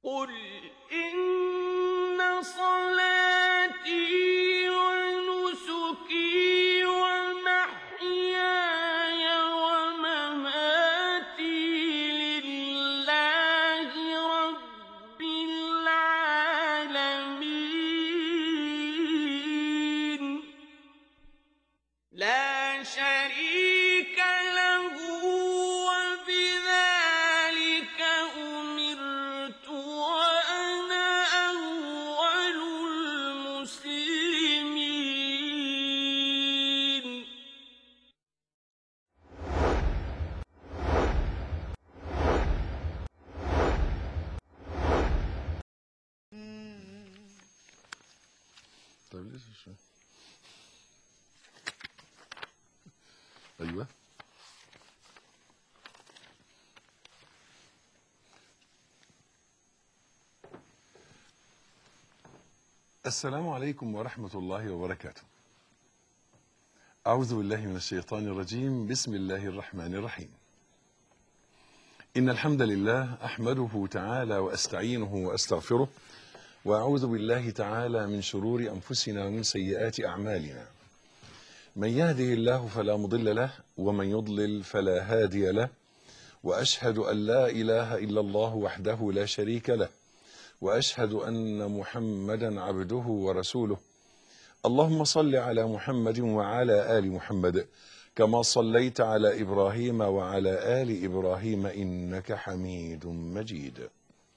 قل إن صلاتي ونسكي ومحياي ومماتي لله رب العالمين لا شريك له وبذلك أمرت وأنا أول المسلمين. طيب ليش شوي؟ ايوه السلام عليكم ورحمة الله وبركاته. أعوذ بالله من الشيطان الرجيم. بسم الله الرحمن الرحيم. إن الحمد لله أحمده تعالى وأستعينه وأستغفره، وأعوذ بالله تعالى من شرور أنفسنا ومن سيئات أعمالنا. من يهده الله فلا مضل له، ومن يضلل فلا هادي له، وأشهد أن لا إله إلا الله وحده لا شريك له، وأشهد أن محمدا عبده ورسوله. اللهم صل على محمد وعلى آل محمد كما صليت على إبراهيم وعلى آل إبراهيم إنك حميد مجيد.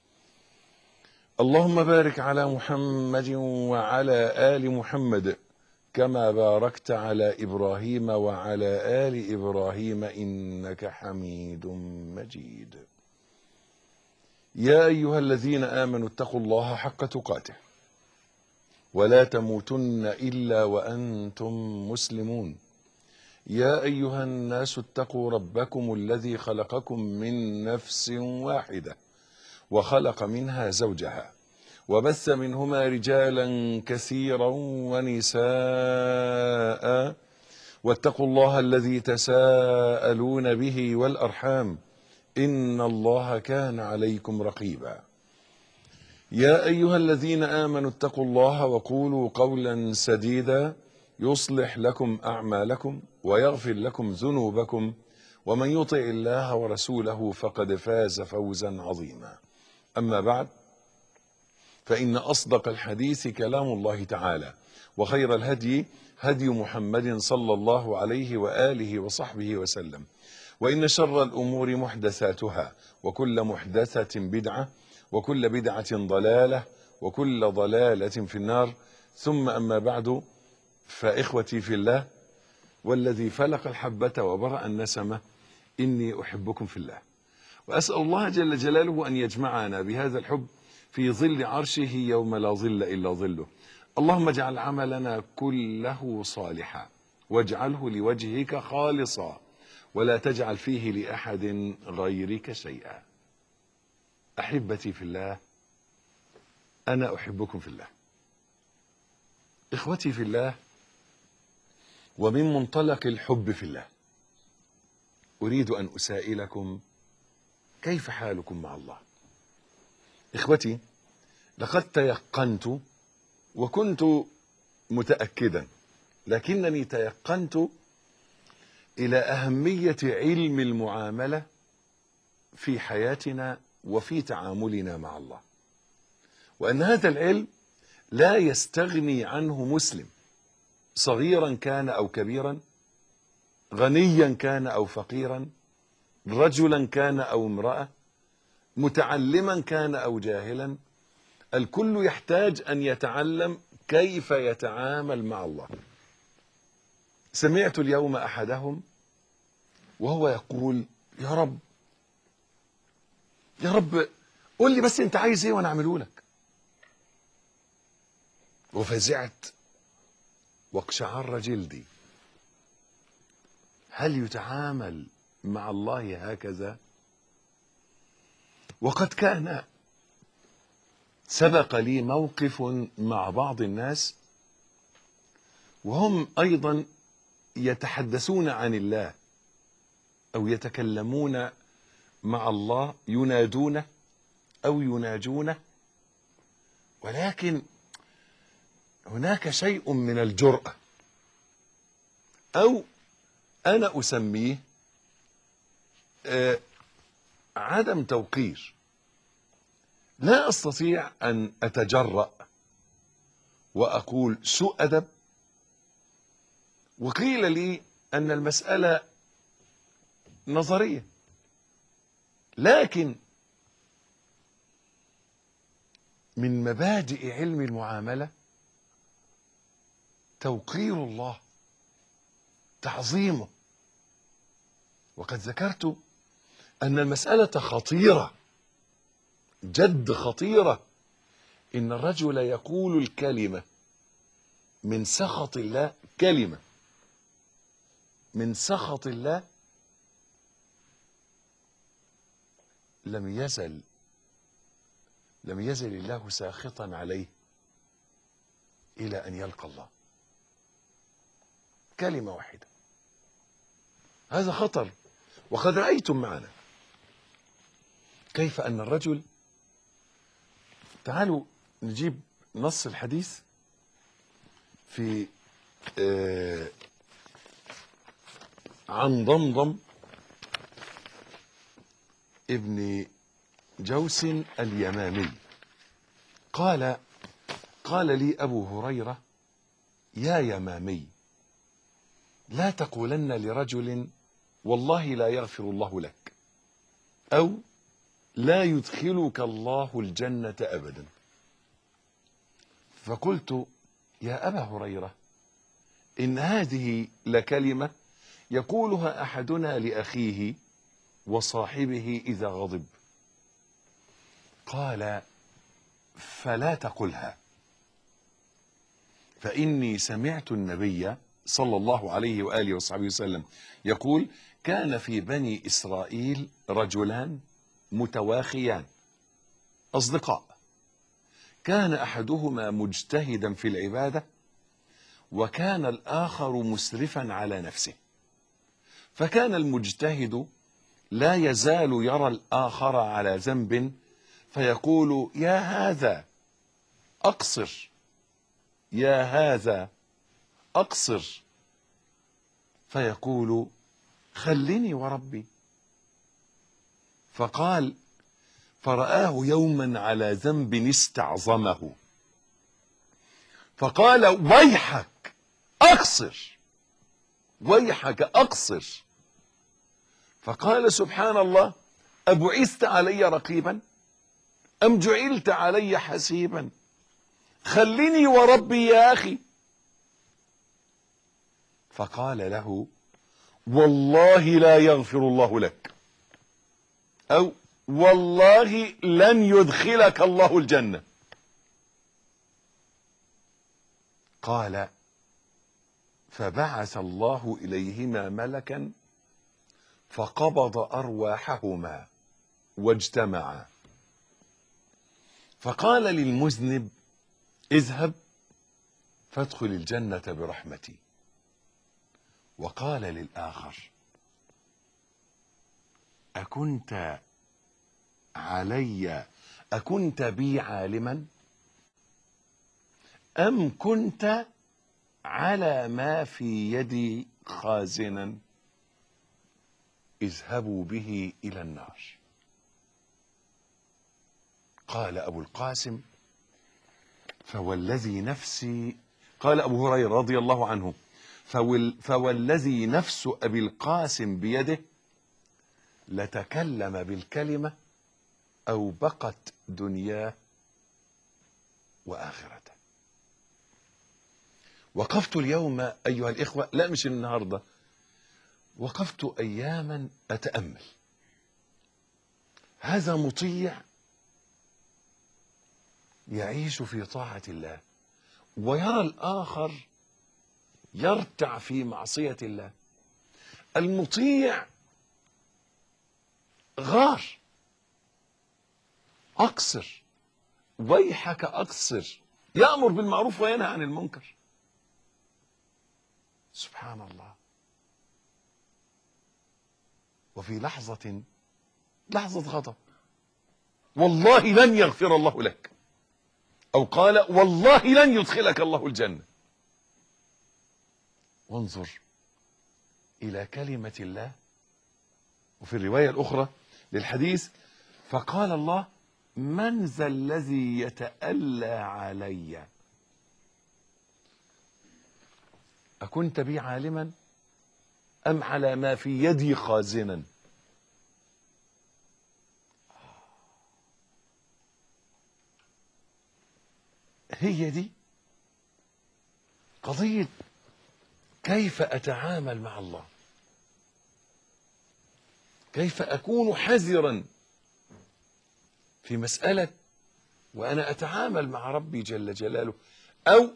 اللهم بارك على محمد وعلى آل محمد كما باركت على إبراهيم وعلى آل إبراهيم إنك حميد مجيد. يا أيها الذين آمنوا اتقوا الله حق تقاته ولا تموتن إلا وأنتم مسلمون. يا أيها الناس اتقوا ربكم الذي خلقكم من نفس واحدة وخلق منها زوجها وبث منهما رجالا كثيرا ونساء، واتقوا الله الذي تساءلون به والأرحام إن الله كان عليكم رقيبا. يا أيها الذين آمنوا اتقوا الله وقولوا قولا سديدا يصلح لكم أعمالكم ويغفر لكم ذنوبكم، ومن يطع الله ورسوله فقد فاز فوزا عظيما. أما بعد، فإن أصدق الحديث كلام الله تعالى، وخير الهدي هدي محمد صلى الله عليه وآله وصحبه وسلم، وإن شر الأمور محدثاتها، وكل محدثة بدعة، وكل بدعة ضلالة، وكل ضلالة في النار. ثم أما بعد، فإخوتي في الله والذي فلق الحبة وبرأ النسمة، إني أحبكم في الله، وأسأل الله جل جلاله أن يجمعنا بهذا الحب في ظل عرشه يوم لا ظل إلا ظله. اللهم اجعل عملنا كله صالحا، واجعله لوجهك خالصا، ولا تجعل فيه لأحد غيرك شيئا. أحبتي في الله، أنا أحبكم في الله. إخوتي في الله، ومن منطلق الحب في الله أريد أن أسائلكم: كيف حالكم مع الله؟ إخوتي، لقد تيقنت وكنت متأكدا، لكنني تيقنت إلى أهمية علم المعاملة في حياتنا وفي تعاملنا مع الله، وأن هذا العلم لا يستغني عنه مسلم، صغيرا كان أو كبيرا، غنيا كان أو فقيرا، رجلا كان أو امرأة، متعلما كان أو جاهلا. الكل يحتاج أن يتعلم كيف يتعامل مع الله. سمعت اليوم أحدهم وهو يقول: يا رب يا رب، قل لي بس أنت عايز إيه وأنا أعمله لك. وفزعت واقشعر جلدي. هل يتعامل مع الله هكذا؟ وقد كان سبق لي موقف مع بعض الناس وهم أيضا يتحدثون عن الله أو يتكلمون مع الله، ينادونه أو يناجونه، ولكن هناك شيء من الجرأة، أو أنا أسميه عدم توقير. لا أستطيع أن أتجرأ وأقول سوء أدب. وقيل لي أن المسألة نظرية، لكن من مبادئ علم المعاملة توقير الله، تعظيمه. وقد ذكرت أن المسألة خطيرة، جد خطيرة. إن الرجل يقول الكلمة من سخط الله، كلمة من سخط الله، لم يزل الله ساخطا عليه إلى أن يلقى الله. كلمة واحدة، هذا خطر. وقد رأيتم معنا كيف أن الرجل، تعالوا نجيب نص الحديث في عن ضمضم ابن جوس اليمامي قال لي أبو هريرة: يا يمامي، لا تقولن لرجل والله لا يغفر الله لك، أو لا يدخلك الله الجنة أبدا. فقلت: يا أبا هريرة، إن هذه لكلمة يقولها أحدنا لأخيه وصاحبه إذا غضب. قال: فلا تقلها، فإني سمعت النبي صلى الله عليه وآله وصحبه وسلم يقول: كان في بني إسرائيل رجلان متواخيان أصدقاء، كان أحدهما مجتهدا في العبادة، وكان الآخر مسرفا على نفسه. فكان المجتهد لا يزال يرى الآخر على ذنب، فيقول: يا هذا أقصر، يا هذا أقصر. فيقول: خلني وربي. فرآه يوما على ذنب استعظمه، فقال: ويحك أقصر، ويحك أقصر. فقال: سبحان الله، أبعثت علي رقيبا أم جعلت علي حسيبا؟ خلني وربي يا أخي. فقال له: والله لا يغفر الله لك، أو والله لن يدخلك الله الجنة. قال: فبعث الله إليهما ملكا فقبض أرواحهما واجتمعا، فقال للمذنب: اذهب فادخل الجنة برحمتي. وقال للآخر: أكنت بي عالما، أم كنت على ما في يدي خازنا؟ اذهبوا به إلى النار. قال أبو القاسم: فوالذي نفسي، قال أبو هريرة رضي الله عنه: فوالذي نفس أبي القاسم بيده لتكلم بالكلمة أو بقت دنياه وآخرته. وقفت اليوم أيها الإخوة، لا مش النهاردة، وقفت أياما أتأمل. هذا مطيع يعيش في طاعة الله، ويرى الآخر يرتع في معصية الله. المطيع غار: أقصر، ويحك أقصر، يأمر بالمعروف وينهى عن المنكر. سبحان الله. وفي لحظة غضب والله لن يغفر الله لك، أو قال والله لن يدخلك الله الجنة. وانظر إلى كلمة الله. وفي الرواية الأخرى للحديث فقال الله من ذا الذي يتألى علي؟ أكنت بي عالما أم على ما في يدي خازنا؟ هي دي قضية كيف أتعامل مع الله، كيف أكون حذرا في مسألة وأنا أتعامل مع ربي جل جلاله أو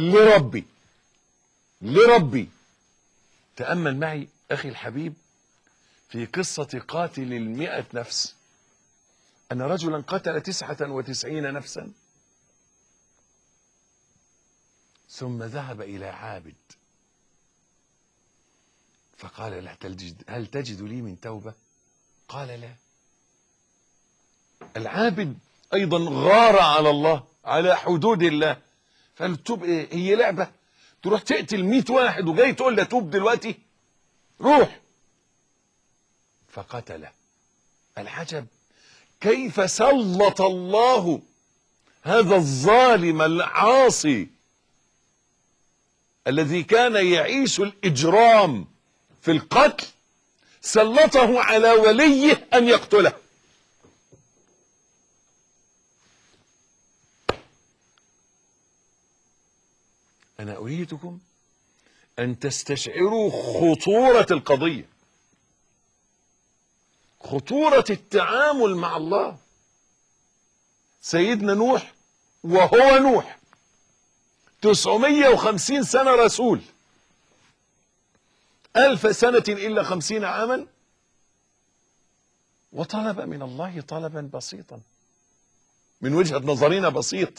لربي. تأمل معي أخي الحبيب في قصة قاتل 100 نفس، أن رجلا قتل 99 نفسا ثم ذهب إلى عابد فقال له هل تجد لي من توبة؟ قال لا. العابد أيضا غار على الله، على حدود الله، فقال توب إيه؟ هي لعبة تروح تقتل 100 واحد وجاي تقول له توب دلوقتي؟ روح. فقتله. العجب كيف سلط الله هذا الظالم العاصي الذي كان يعيش الإجرام في القتل، سلطه على وليه أن يقتله. أنا أريدكم أن تستشعروا خطورة القضية، خطورة التعامل مع الله. سيدنا نوح وهو نوح 950 سنة رسول، 1000 سنة إلا 50 عاما، وطلب من الله طلبا بسيطا من وجهة نظرنا بسيط.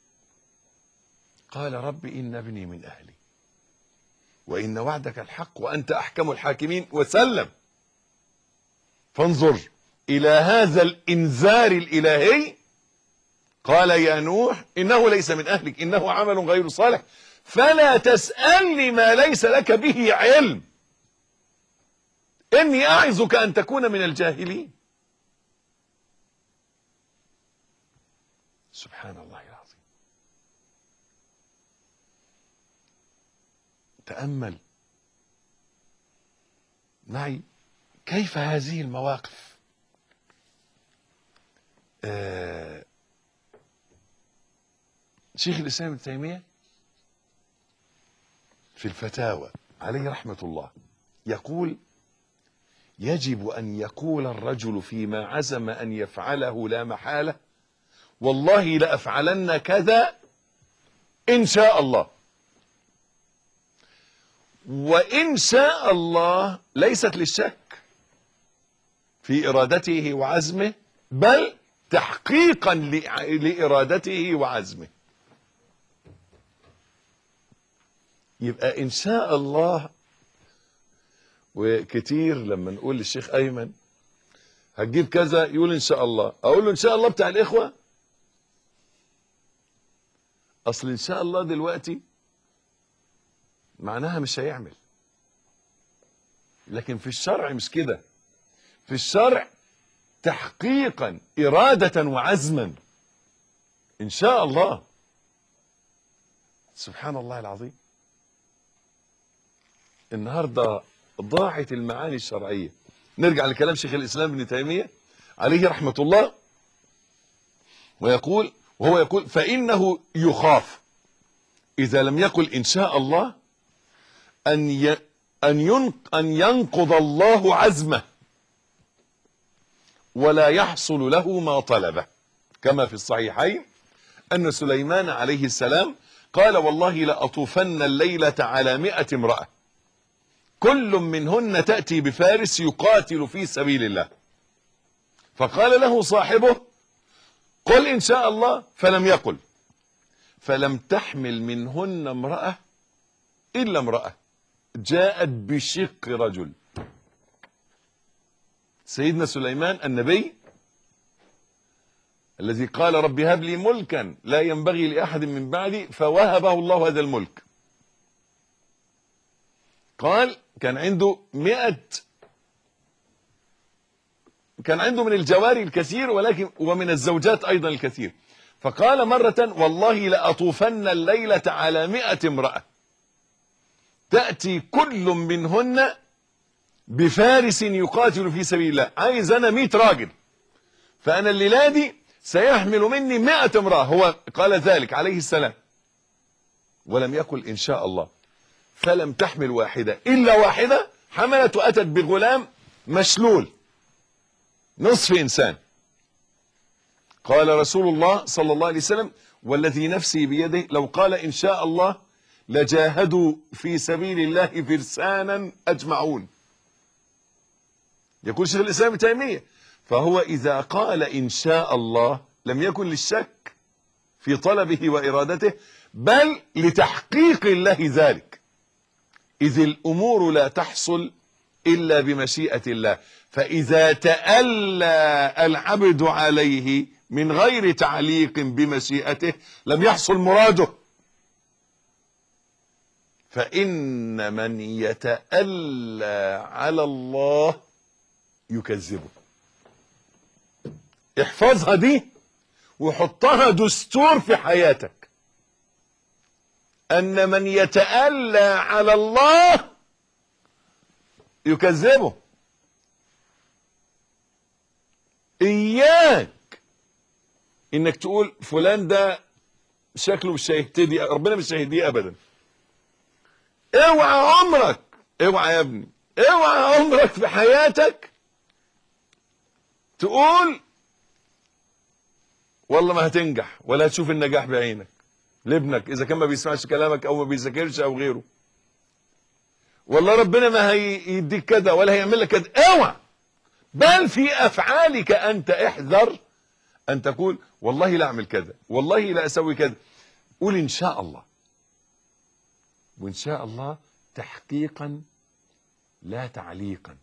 قال رب إن ابني من أهلي وإن وعدك الحق وأنت أحكم الحاكمين، وسلم. فانظر إلى هذا الإنذار الإلهي. قال يا نوح إنه ليس من أهلك إنه عمل غير صالح فلا تسألني ما ليس لك به علم إني أعظك أن تكون من الجاهلين. سبحان الله العظيم. تأمل معي كيف هذه المواقف شيخ الإسلام ابن تيمية في الفتاوى عليه رحمة الله يقول يجب أن يقول الرجل فيما عزم أن يفعله لا محالة والله لأفعلن كذا إن شاء الله. وإن شاء الله ليست للشك في إرادته وعزمه، بل تحقيقا لإرادته وعزمه. يبقى إن شاء الله. وكتير لما نقول للشيخ أيمن هتجيب كذا يقول إن شاء الله، أقول له إن شاء الله بتاع الإخوة، أصل إن شاء الله دلوقتي معناها مش هيعمل. لكن في الشرع مش كده، في الشرع تحقيقا إرادة وعزما إن شاء الله. سبحان الله العظيم. النهاردة ضاعت المعاني الشرعية. نرجع لكلام شيخ الإسلام ابن تيمية عليه رحمة الله، وهو يقول فإنه يخاف إذا لم يقل إن شاء الله أن ينقض الله عزمه ولا يحصل له ما طلبه، كما في الصحيحين أن سليمان عليه السلام قال والله لأطوفن الليلة على 100 امرأة كل منهن تأتي بفارس يقاتل في سبيل الله. فقال له صاحبه قل إن شاء الله، فلم يقل، فلم تحمل منهن امرأة إلا امرأة جاءت بشق رجل. سيدنا سليمان النبي الذي قال رب هب لي ملكا لا ينبغي لأحد من بعدي، فوهبه الله هذا الملك. قال كان عنده كان عنده من الجواري الكثير، ولكن ومن الزوجات أيضا الكثير. فقال مرة والله لأطوفن الليلة على 100 امرأة تأتي كل منهن بفارس يقاتل في سبيل الله. عايز أنا 100 راجل، فأنا الليلة دي سيحمل مني 100 امرأة. هو قال ذلك عليه السلام، ولم يقل إن شاء الله. فلم تحمل واحدة إلا واحدة حملت وأتت بغلام مشلول نصف إنسان. قال رسول الله صلى الله عليه وسلم والذي نفسي بيده لو قال إن شاء الله لجاهدوا في سبيل الله فرسانا أجمعون. يقول شيخ الإسلام ابن تيمية فهو إذا قال إن شاء الله لم يكن للشك في طلبه وإرادته، بل لتحقيق الله ذلك، إذ الأمور لا تحصل إلا بمشيئة الله. فإذا تألى العبد عليه من غير تعليق بمشيئته لم يحصل مراده. فإن من يتألى على الله يكذبه. احفظها دي وحطها دستور في حياتك، أن من يتألى على الله يكذبه. إياك إنك تقول فلان ده شكله مش هيهتدي، ربنا مش هيهديه أبدا. اوعى عمرك، اوعى يا ابني، اوعى عمرك في حياتك تقول والله ما هتنجح ولا هتشوف النجاح بعينك لابنك إذا كان ما بيسمعش كلامك أو ما بيذاكرش أو غيره. والله ربنا ما هيديك كذا ولا هيعمل لك كذا. اوعى. بل في أفعالك أنت احذر أن تقول والله لا أعمل كذا، والله لا أسوي كذا. قول إن شاء الله، وإن شاء الله تحقيقا لا تعليقا.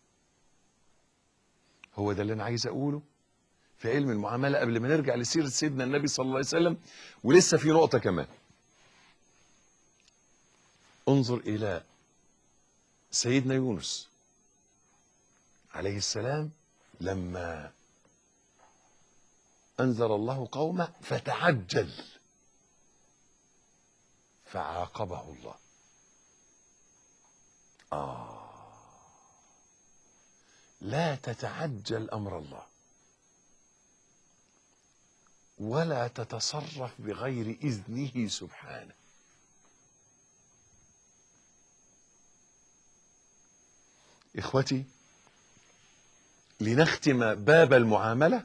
هو ده اللي أنا عايز أقوله في علم المعاملة قبل ما نرجع لسيرة سيدنا النبي صلى الله عليه وسلم. ولسه في نقطة كمان. انظر إلى سيدنا يونس عليه السلام لما أنذر الله قومه فتعجل فعاقبه الله. لا تتعجل أمر الله ولا تتصرف بغير إذنه سبحانه. إخوتي، لنختم باب المعاملة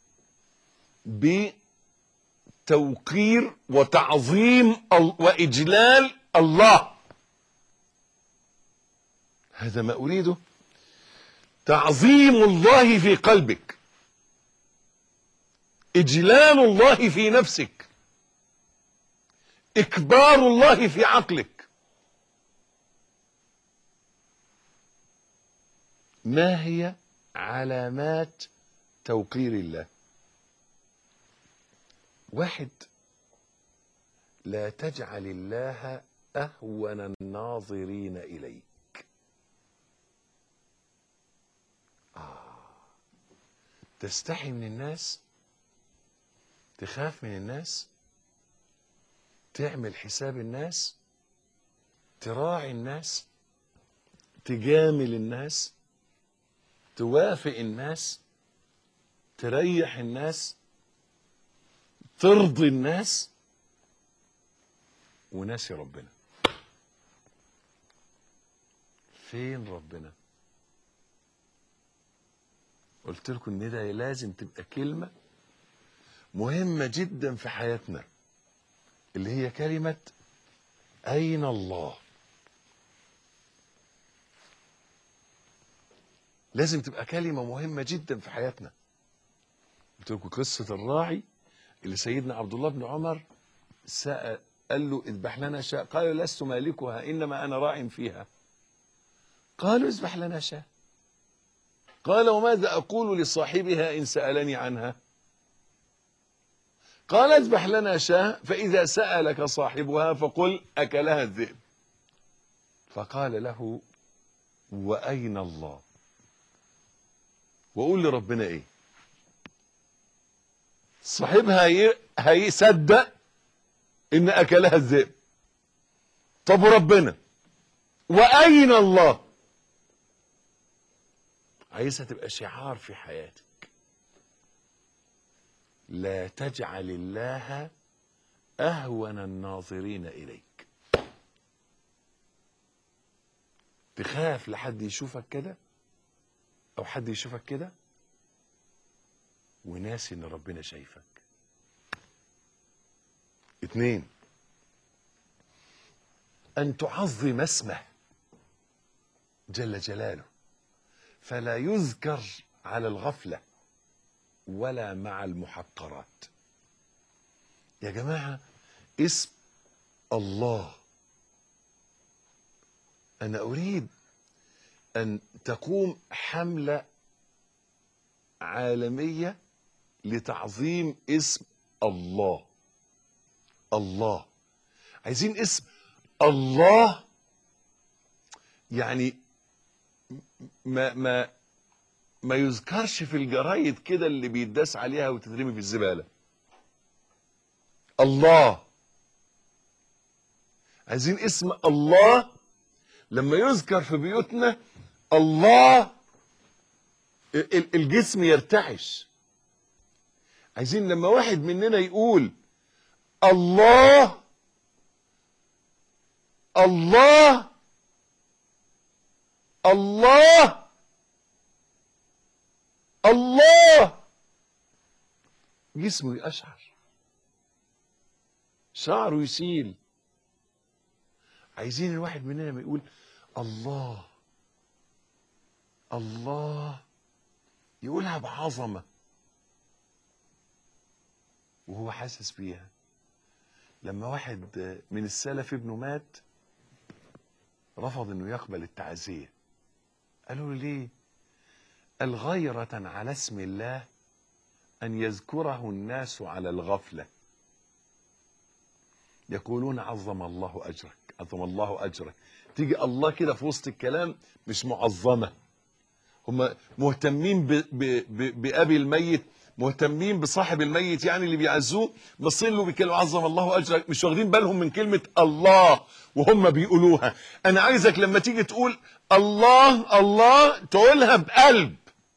بتوقير وتعظيم وإجلال الله. هذا ما أريده، تعظيم الله في قلبك، إجلال الله في نفسك، إكبار الله في عقلك. ما هي علامات توقير الله؟ 1، لا تجعل الله أهون الناظرين إليك. تستحي من الناس، تخاف من الناس، تعمل حساب الناس، تراعي الناس، تجامل الناس، توافق الناس، تريح الناس، ترضي الناس، وناسي ربنا. فين ربنا؟ قلت لكم ان ده لازم تبقى كلمة مهمة جدا في حياتنا، اللي هي كلمة أين الله؟ لازم تبقى كلمة مهمة جدا في حياتنا. قلت لكم قصة الراعي اللي سيدنا عبد الله بن عمر سأل، قال له اذبح لنا شاة، قال لست مالكها إنما أنا راع فيها. قالوا اذبح لنا شاة. قال وماذا أقول لصاحبها إن سألني عنها؟ قال اذبح لنا شاة فإذا سألك صاحبها فقل أكلها الذئب. فقال له وأين الله؟ وقول لربنا ايه؟ صاحبها هيصدق ان أكلها الذئب. طب وربنا؟ وأين الله؟ عايزها تبقى شعار في حياتك. لا تجعل الله أهون الناظرين إليك. تخاف لحد يشوفك كده أو حد يشوفك كده وناسي إن ربنا شايفك. 2، أن تعظم اسمه جل جلاله فلا يذكر على الغفلة ولا مع المحقرات. يا جماعة اسم الله، أنا أريد أن تقوم حملة عالمية لتعظيم اسم الله. الله، عايزين اسم الله يعني ما يذكرش في الجرايد كده اللي بيتداس عليها وتترمي في الزبالة. الله، عايزين اسم الله لما يذكر في بيوتنا الله الجسم يرتعش. عايزين لما واحد مننا يقول الله الله الله الله جسمه يقشعر، شعره يسيل. عايزين الواحد مننا ما يقول الله الله يقولها بعظمة وهو حاسس بيها. لما واحد من السلف ابنه مات رفض انه يقبل التعزية. قالوا له ليه؟ قال غيرة على اسم الله أن يذكره الناس على الغفلة، يقولون عظم الله أجرك عظم الله أجرك، تيجي الله كده في وسط الكلام مش معظمة. هم مهتمين بأبي الميت، مهتمين بصاحب الميت يعني اللي بيعزوه، بصين له بيتكلموا عظم الله أجرك، مش واخدين بالهم من كلمة الله وهم بيقولوها. أنا عايزك لما تيجي تقول الله الله تقولها بقلب،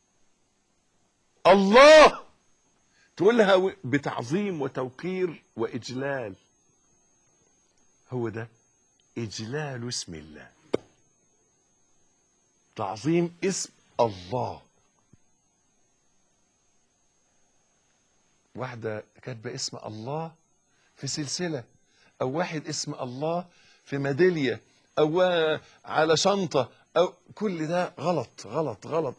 الله تقولها بتعظيم وتوقير وإجلال. هو ده إجلال اسم الله، تعظيم اسم الله. واحدة كاتبة اسم الله في سلسلة، أو واحد اسم الله في ميدالية أو على شنطة، أو كل ده غلط غلط غلط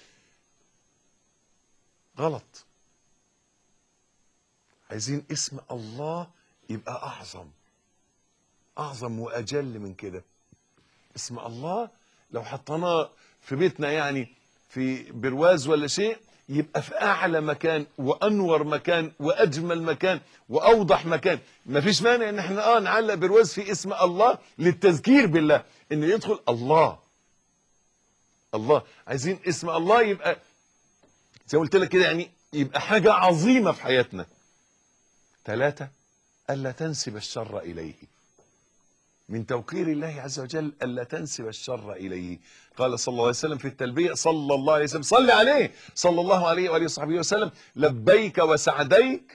غلط. عايزين اسم الله يبقى أعظم وأجل من كده. اسم الله لو حطيناه في بيتنا يعني في برواز ولا شيء يبقى في أعلى مكان وأنور مكان وأجمل مكان وأوضح مكان. مفيش مانع إن احنا نعلق برواز في اسم الله للتذكير بالله، إنه يدخل الله الله. عايزين اسم الله يبقى زي ما قلت لك كده يعني يبقى حاجة عظيمة في حياتنا. 3، ألا تنسب الشر إليه. من توقير الله عز وجل ألا تنسب الشر إليه. قال صلى الله عليه وسلم في التلبية صلى الله عليه وسلم، صل عليه صلى الله عليه وآله وصحبه وسلم، لبيك وسعديك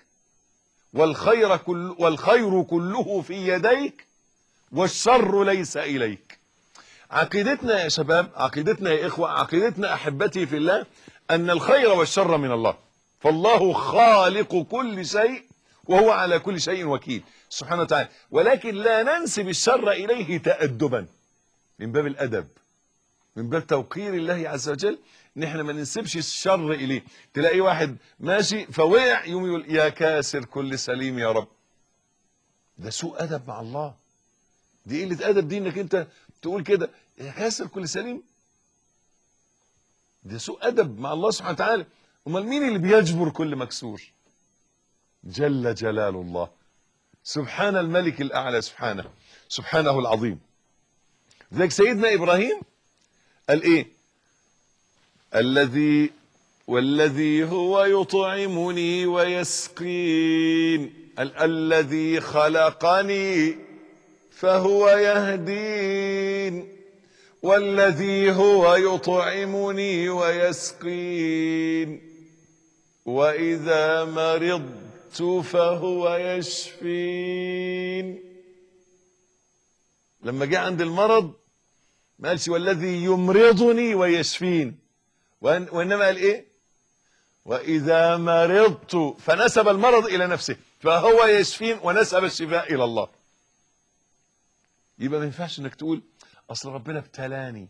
والخير كله في يديك والشر ليس إليك. عقيدتنا يا شباب، عقيدتنا يا إخوة، عقيدتنا أحبتي في الله أن الخير والشر من الله، فالله خالق كل شيء وهو على كل شيء وكيل سبحانه وتعالى. ولكن لا ننسب الشر إليه تأدبا، من باب الأدب، من باب توقير الله عز وجل، ان احنا ما ننسبش الشر إليه. تلاقي واحد ماشي فوقع يوم يقول يا كاسر كل سليم يا رب. ده سوء أدب مع الله، دي قلة أدب، دي انك انت تقول كده يا كاسر كل سليم. ده سوء أدب مع الله سبحانه وتعالى. امال مين اللي بيجبر كل مكسور؟ جل جلال الله، سبحان الملك الأعلى، سبحانه العظيم. ذلك سيدنا إبراهيم قال إيه؟ والذي هو يطعمني ويسقين، الذي خلقني فهو يهدين، والذي هو يطعمني ويسقين، وإذا مرضت فهو يشفين. لما جاء عند المرض ما قالش والذي يمرضني ويشفين، وإنما قال إيه؟ وإذا مرضت، فنسب المرض إلى نفسه، فهو يشفين ونسب الشفاء إلى الله. يبقى ما ينفعش انك تقول اصل ربنا ابتلاني.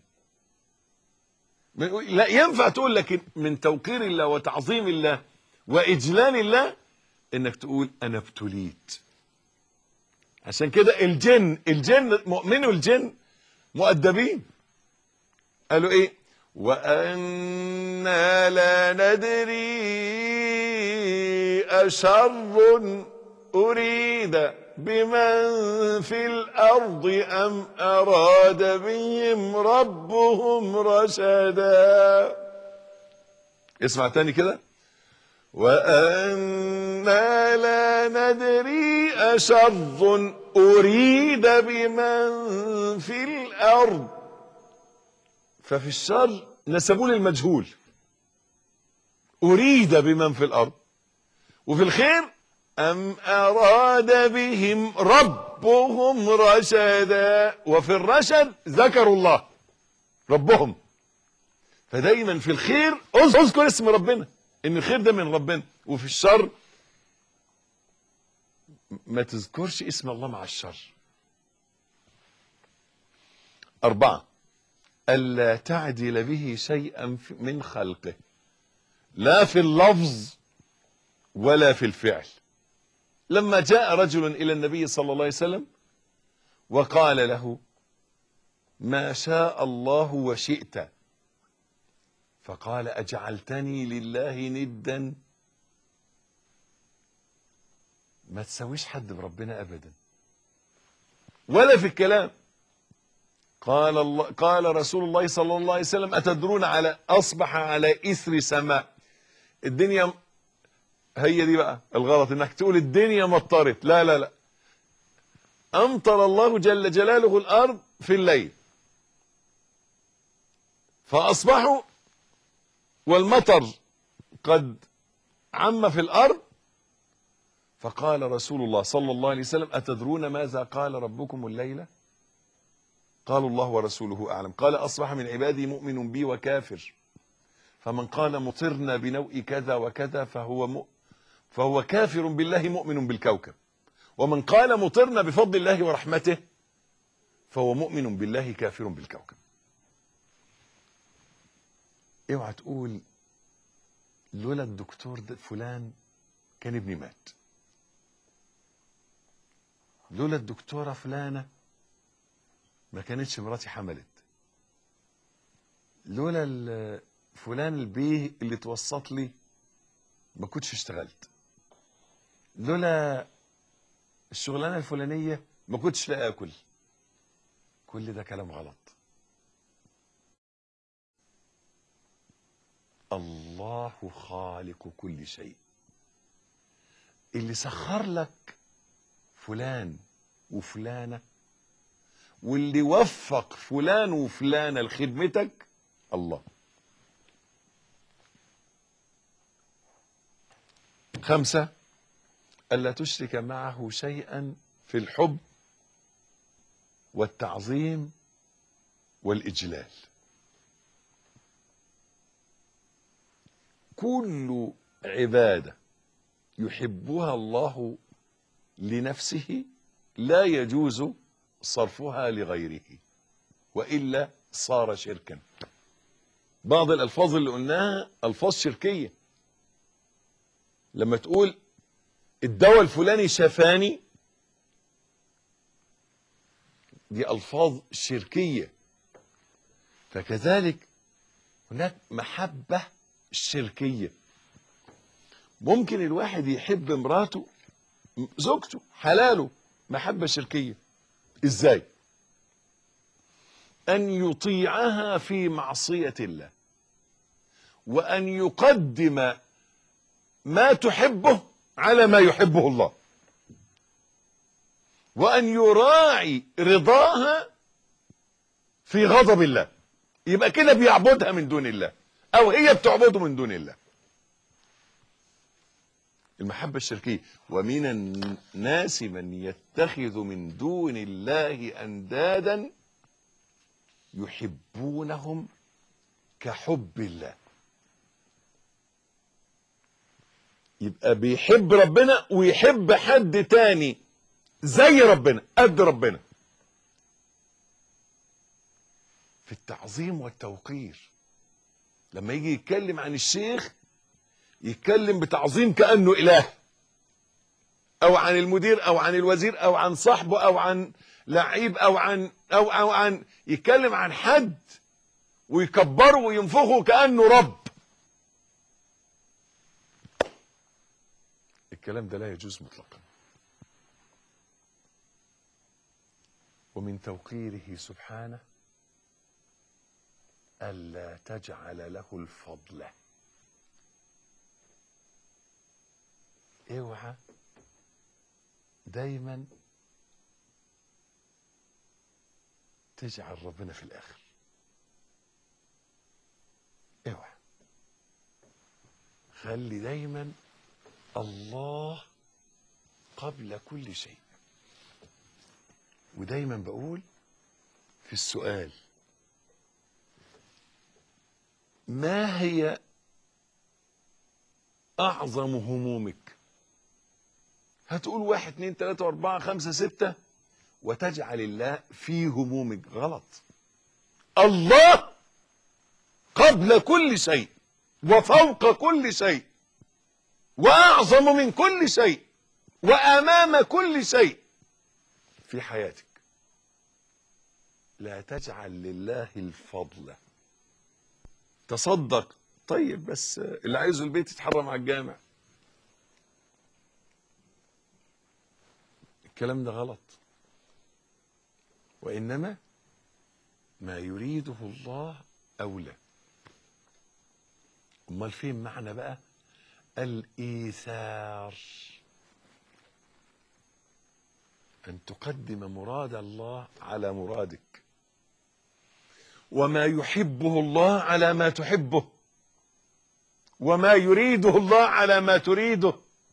لا ينفع تقول، لكن من توقير الله وتعظيم الله واجلال الله انك تقول انا ابتليت. عشان كده الجن مؤمنوا الجن مؤدبين، قالوا ايه؟ وأنا لا ندري أشر أريد بمن في الأرض أم أراد بهم ربهم رشدا. اسمع تاني كده. وأنا لا ندري أشر أريد بمن في الأرض، ففي الشر نسبوه للمجهول، أريد بمن في الأرض، وفي الخير أم أراد بهم ربهم رشدا، وفي الرشد ذكروا الله ربهم. فدايما في الخير اذكر اسم ربنا، ان الخير ده من ربنا، وفي الشر ما تذكرش اسم الله مع الشر. 4 ألا تعدل به شيئا من خلقه، لا في اللفظ ولا في الفعل. لما جاء رجل إلى النبي صلى الله عليه وسلم وقال له ما شاء الله وشئت، فقال أجعلتني لله ندا؟ ما تسويش حد بربنا أبدا ولا في الكلام. قال رسول الله صلى الله عليه وسلم أتدرون على أصبح على إثر سماء. الدنيا هي دي بقى الغلط، انك تقول الدنيا مطرت. لا لا لا، أمطر الله جل جلاله الأرض في الليل فأصبحوا والمطر قد عم في الأرض. فقال رسول الله صلى الله عليه وسلم أتدرون ماذا قال ربكم الليلة؟ قالوا الله ورسوله أعلم. قال أصبح من عبادي مؤمن بي وكافر، فمن قال مطرنا بنوء كذا وكذا فهو كافر بالله مؤمن بالكوكب، ومن قال مطرنا بفضل الله ورحمته فهو مؤمن بالله كافر بالكوكب. اوعى تقول لولا الدكتور فلان كان ابني مات، لولا الدكتورة فلانة ما كانتش مراتي حملت، لولا فلان البيه اللي توسط لي ما كنتش اشتغلت، لولا الشغلانة الفلانية ما كنتش لا اكل. كل ده كلام غلط. الله خالق كل شيء، اللي سخر لك فلان وفلانة واللي وفق فلان وفلانة لخدمتك الله. 5 ألا تشرك معه شيئا في الحب والتعظيم والإجلال. كل عبادة يحبها الله لنفسه لا يجوز صرفها لغيره، وإلا صار شركا. بعض الألفاظ اللي قلناها ألفاظ شركية. لما تقول الدواء الفلاني شفاني، دي ألفاظ شركية. فكذلك هناك محبة شركية، ممكن الواحد يحب مراته، زوجته، حلاله، محبة شركية. ازاي؟ ان يطيعها في معصية الله، وان يقدم ما تحبه على ما يحبه الله، وان يراعي رضاها في غضب الله. يبقى كده بيعبدها من دون الله، او هي بتعبده من دون الله. المحبة الشركية. ومن الناس من يتخذ من دون الله أندادا يحبونهم كحب الله. يبقى بيحب ربنا ويحب حد تاني زي ربنا، قد ربنا، في التعظيم والتوقير. لما يجي يتكلم عن الشيخ يتكلم بتعظيم كأنه إله، أو عن المدير أو عن الوزير أو عن صاحبه أو عن لعيب أو عن يتكلم عن حد ويكبره وينفخه كأنه رب. الكلام ده لا يجوز مطلقا. ومن توقيره سبحانه ألا تجعل له الفضل. اوعى دايما تجعل ربنا في الآخر. اوعى، خلي دايما الله قبل كل شيء. ودايما بقول في السؤال: ما هي أعظم همومك؟ هتقول 1 2 3 4 5 6 وتجعل الله في همومك. غلط. الله قبل كل شيء وفوق كل شيء وأعظم من كل شيء وأمام كل شيء في حياتك. لا تجعل لله الفضل. تصدق، طيب، بس اللي عايزه البيت يتحرم على الجامع. الكلام ده غلط. وإنما ما يريده الله أولى. أمال فين معنى بقى الإيثار؟ أن تقدم مراد الله على مرادك، وما يحبه الله على ما تحبه، وما يريده الله على ما تريده.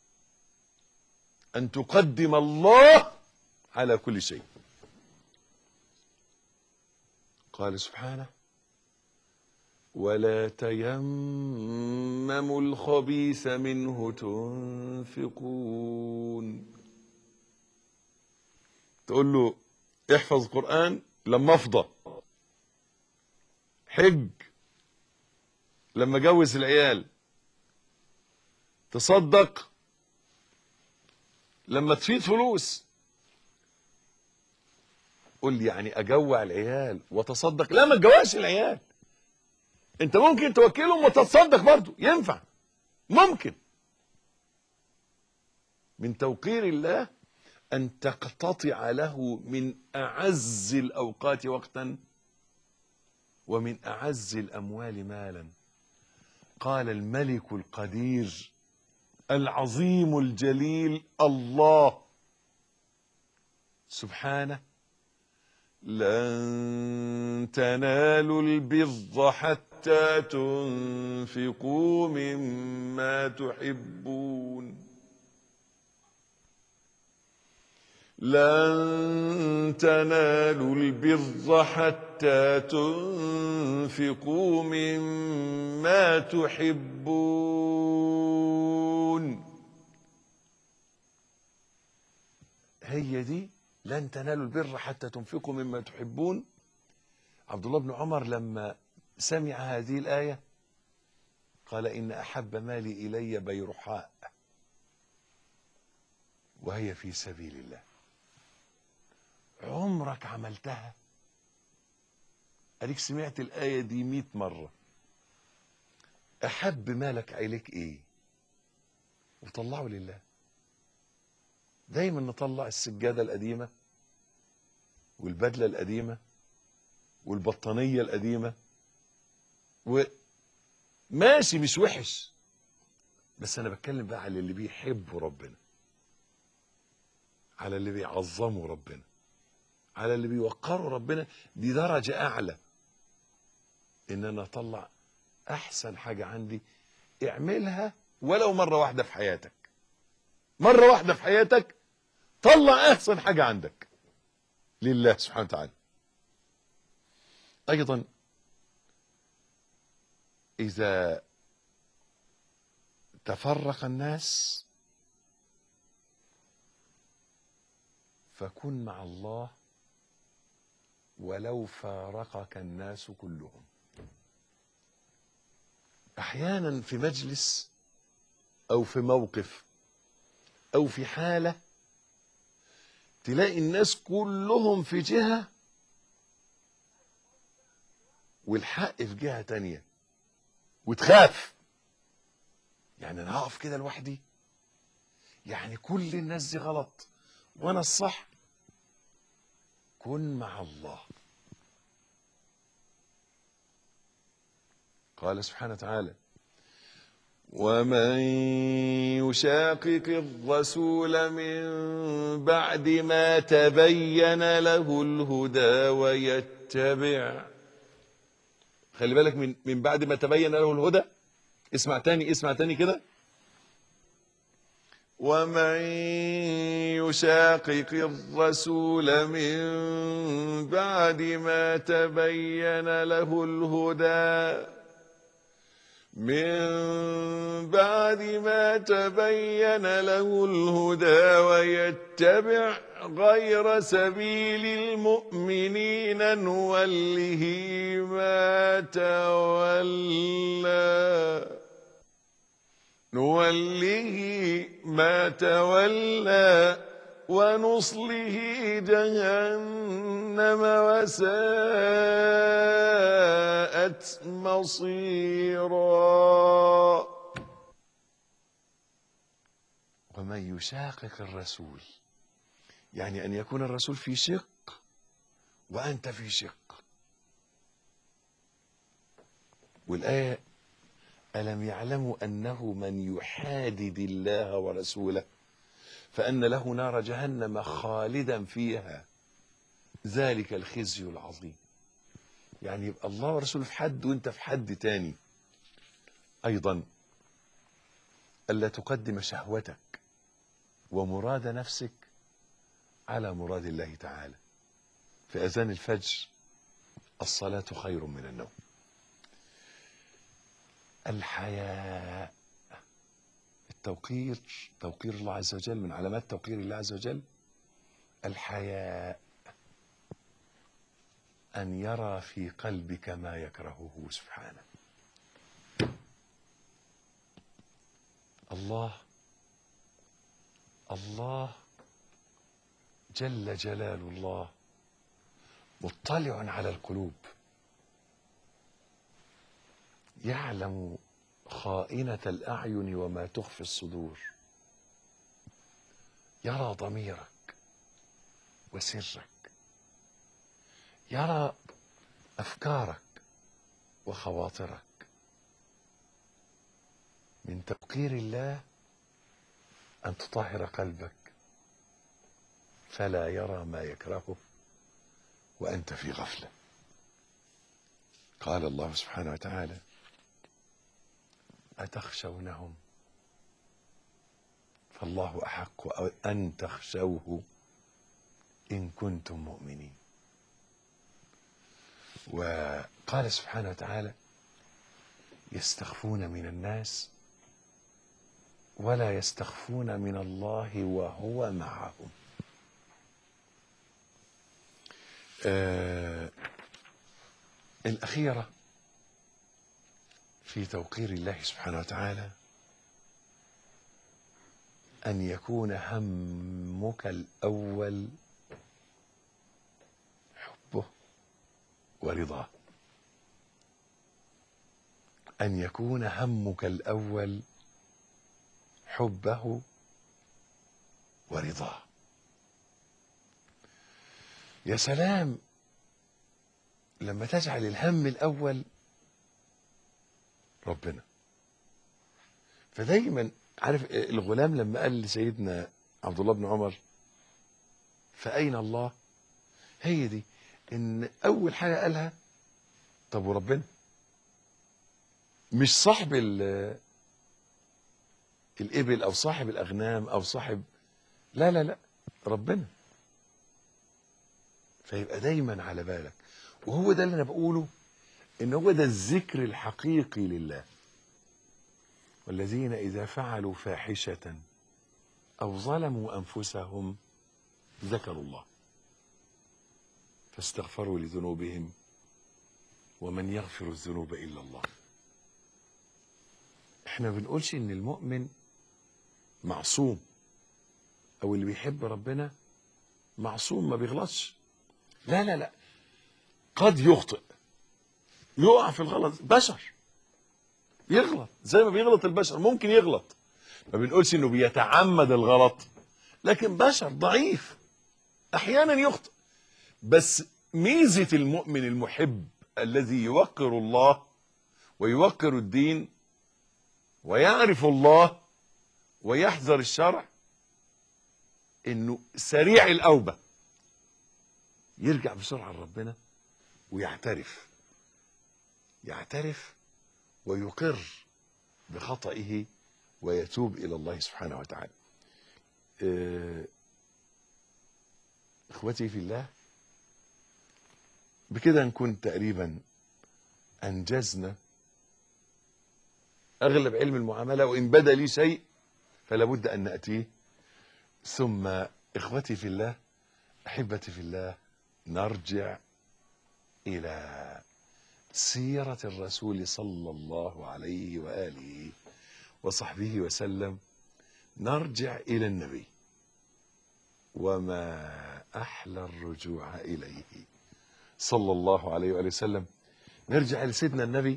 أن تقدم الله على كل شيء. قال سبحانه: ولا تيمموا الخبيث منه تنفقون. تقول له احفظ قرآن لما افضى، حج لما جوز العيال، تصدق لما تفيض فلوس. قول لي يعني اجوع العيال وتصدق؟ لا، ما تجوعش العيال. انت ممكن توكلهم وتتصدق برضه، ينفع، ممكن. من توقير الله أن تقتطع له من أعز الأوقات وقتا ومن أعز الأموال مالا. قال الملك القدير العظيم الجليل الله سبحانه: لن تنالوا البر حتى تنفقوا مما تحبون. لن تنالوا البر حتى تنفقوا مما تحبون. هي دي لن تنالوا البر حتى تنفقوا مما تحبون. عبد الله بن عمر لما سمع هذه الآية قال: إن أحب مالي إلي بيرحاء وهي في سبيل الله. عمرك عملتها؟ أديك سمعت الآية دي 100 مرة. أحب مالك إليك إيه؟ وطلعه لله. دايما نطلع السجادة القديمة والبدلة القديمة والبطانية القديمة، وماشي مش وحش، بس أنا بتكلم بقى على اللي بيحبوا ربنا، على اللي بيعظموا ربنا، على اللي بيوقروا ربنا. دي درجة أعلى، إن أنا أطلع أحسن حاجة عندي. اعملها ولو مرة واحدة في حياتك، مرة واحدة في حياتك طلع أحسن حاجة عندك لله سبحانه وتعالى. أيضا إذا تفرق الناس فكن مع الله ولو فارقك الناس كلهم. أحيانا في مجلس أو في موقف أو في حالة تلاقي الناس كلهم في جهة والحق في جهة تانية، وتخاف. يعني أنا هقف كده لوحدي، يعني كل الناس دي غلط وأنا الصح. كن مع الله. قال سبحانه وتعالى: ومن يشاقق الرسول من بعد ما تبين له الهدى ويتبع، خلي بالك من بعد ما تبين له الهدى. اسمع تاني كده: ومن يشاقق الرسول من بعد ما تبين له الهدى، من بعد ما تبين له الهدى ويتبع غير سبيل المؤمنين نوله ما تولى ونصله جهنم وساءت مصيرا. ومن يشاقق الرسول، يعني أن يكون الرسول في شق وأنت في شق. والآية: ألم يعلموا أنه من يحادد الله ورسوله فأن له نار جهنم خالدا فيها ذلك الخزي العظيم. يعني يبقى الله ورسوله في حد وانت في حد تاني. أيضا ألا تقدم شهوتك ومراد نفسك على مراد الله تعالى. في أذان الفجر: الصلاة خير من النوم. الحياء، التوقير، توقير الله عز وجل، من علامات توقير الله عز وجل الحياء، أن يرى في قلبك ما يكرهه سبحانه. الله جل جلال الله مطلع على القلوب، يعلم خائنة الأعين وما تخفي الصدور، يرى ضميرك وسرك، يرى أفكارك وخواطرك. من توقير الله أن تطهر قلبك فلا يرى ما يكرهه وأنت في غفلة. قال الله سبحانه وتعالى: أتخشونهم فالله أحق أن تخشوه إن كنتم مؤمنين. وقال سبحانه وتعالى: يستخفون من الناس ولا يستخفون من الله وهو معهم. الأخيرة في توقير الله سبحانه وتعالى أن يكون همك الأول حبه ورضاه. أن يكون همك الأول حبه ورضاه. يا سلام لما تجعل الهم الأول ربنا. فدايما عارف الغلام لما قال لسيدنا عبد الله بن عمر فأين الله، هي دي ان اول حاجة قالها طب وربنا؟ مش صاحب الإبل أو صاحب الأغنام أو صاحب، لا لا لا، ربنا. فيبقى دايما على بالك. وهو ده اللي أنا بقوله، إن هو ده الذكر الحقيقي لله. والذين إذا فعلوا فاحشة أو ظلموا أنفسهم ذكروا الله فاستغفروا لذنوبهم ومن يغفر الذنوب إلا الله. احنا ما بنقولش إن المؤمن معصوم أو اللي بيحب ربنا معصوم ما بيغلطش، لا لا لا، قد يخطئ، يقع في الغلط، بشر يغلط زي ما بيغلط البشر، ممكن يغلط. ما بنقولش انه بيتعمد الغلط، لكن بشر ضعيف احيانا يخطئ. بس ميزة المؤمن المحب الذي يوقر الله ويوقر الدين ويعرف الله ويحذر الشرع انه سريع الأوبة، يرجع بسرعة لربنا ويعترف ويقر بخطئه ويتوب إلى الله سبحانه وتعالى. إخوتي في الله، بكده نكون تقريبا أنجزنا أغلب علم المعاملة، وإن بدا لي شيء فلا بد أن نأتيه. ثم إخوتي في الله، أحبتي في الله، نرجع إلى سيرة الرسول صلى الله عليه وآله وصحبه وسلم. نرجع إلى النبي، وما أحلى الرجوع إليه صلى الله عليه وآله وسلم. نرجع لسيدنا النبي.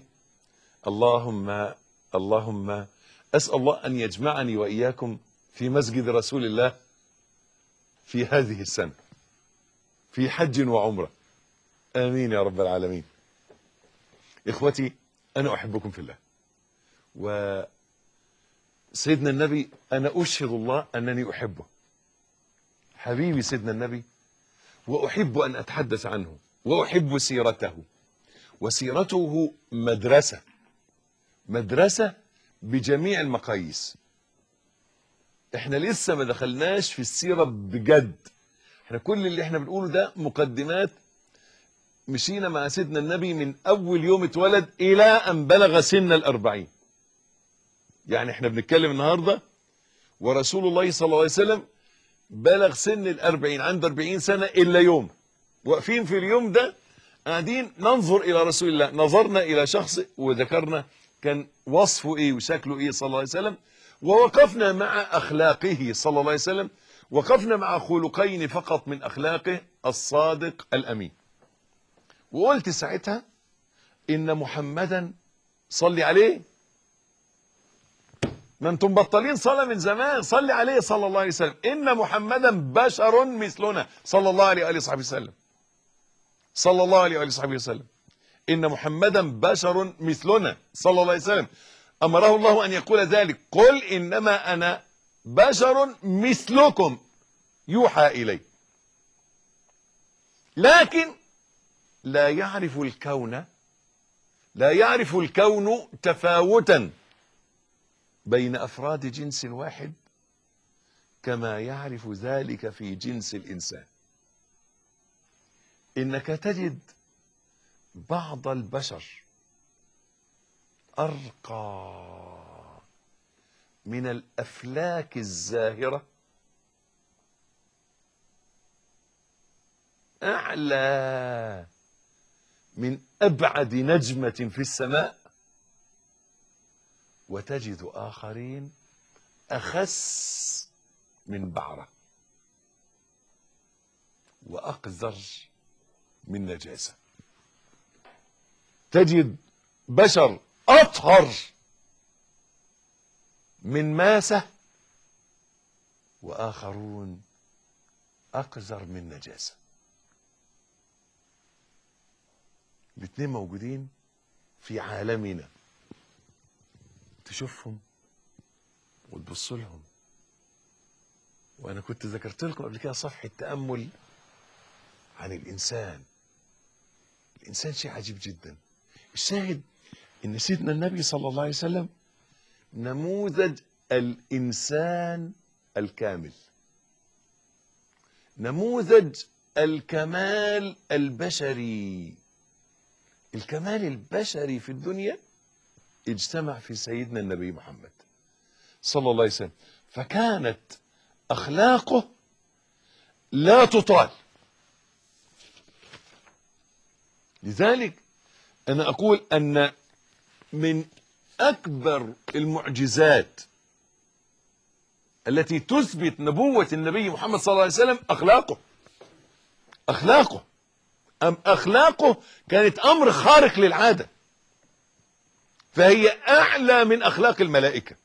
اللهم أسأل الله أن يجمعني وإياكم في مسجد رسول الله في هذه السنة في حج وعمرة، آمين يا رب العالمين. إخوتي، أنا أحبكم في الله، وسيدنا النبي أنا أشهد الله أنني أحبه، حبيبي سيدنا النبي، وأحب أن أتحدث عنه، وأحب سيرته. وسيرته مدرسة بجميع المقاييس. احنا لسه ما دخلناش في السيرة بجد، احنا كل اللي احنا بنقوله ده مقدمات. مشينا مع سيدنا النبي من أول يوم اتولد إلى أن بلغ سن 40. يعني احنا بنتكلم النهاردة ورسول الله صلى الله عليه وسلم بلغ سن 40، عنده 40 سنة إلا يوم. واقفين في اليوم ده قاعدين ننظر إلى رسول الله، نظرنا إلى شخص وذكرنا كان وصفه إيه وشكله إيه صلى الله عليه وسلم، ووقفنا مع أخلاقه صلى الله عليه وسلم. وقفنا مع خلقين فقط من أخلاقه، الصادق الأمين. وقلت ساعتها إن محمدا صلي عليه، ما انتم بطلين صلاة من زمان، صلي عليه صلى الله عليه وسلم. إن محمدا بشر مثلنا صلى الله عليه وآله وصحبه وسلم، صلى الله عليه وآله وصحبه وسلم. إن محمدا بشر مثلنا صلى الله عليه وسلم، أمره الله أن يقول ذلك: قل إنما أنا بشر مثلكم يوحى إلي. لكن لا يعرف الكون تفاوتا بين أفراد جنس واحد كما يعرف ذلك في جنس الإنسان. إنك تجد بعض البشر أرقى من الأفلاك الزاهرة، أعلى من أبعد نجمة في السماء، وتجد آخرين أخس من بعرة وأقذر من نجاسة. تجد بشر أطهر من ماسة وآخرون أقذر من نجاسة. الاثنين موجودين في عالمنا، تشوفهم وتبص لهم. وأنا كنت ذكرت لكم قبل كده صفحة تأمل عن الإنسان. الإنسان شيء عجيب جدا. الشاهد إن سيدنا النبي صلى الله عليه وسلم نموذج الإنسان الكامل، نموذج الكمال البشري. الكمال البشري في الدنيا اجتمع في سيدنا النبي محمد صلى الله عليه وسلم، فكانت أخلاقه لا تطال. لذلك أنا أقول أن من أكبر المعجزات التي تثبت نبوة النبي محمد صلى الله عليه وسلم أخلاقه كانت أمر خارق للعادة، فهي أعلى من أخلاق الملائكة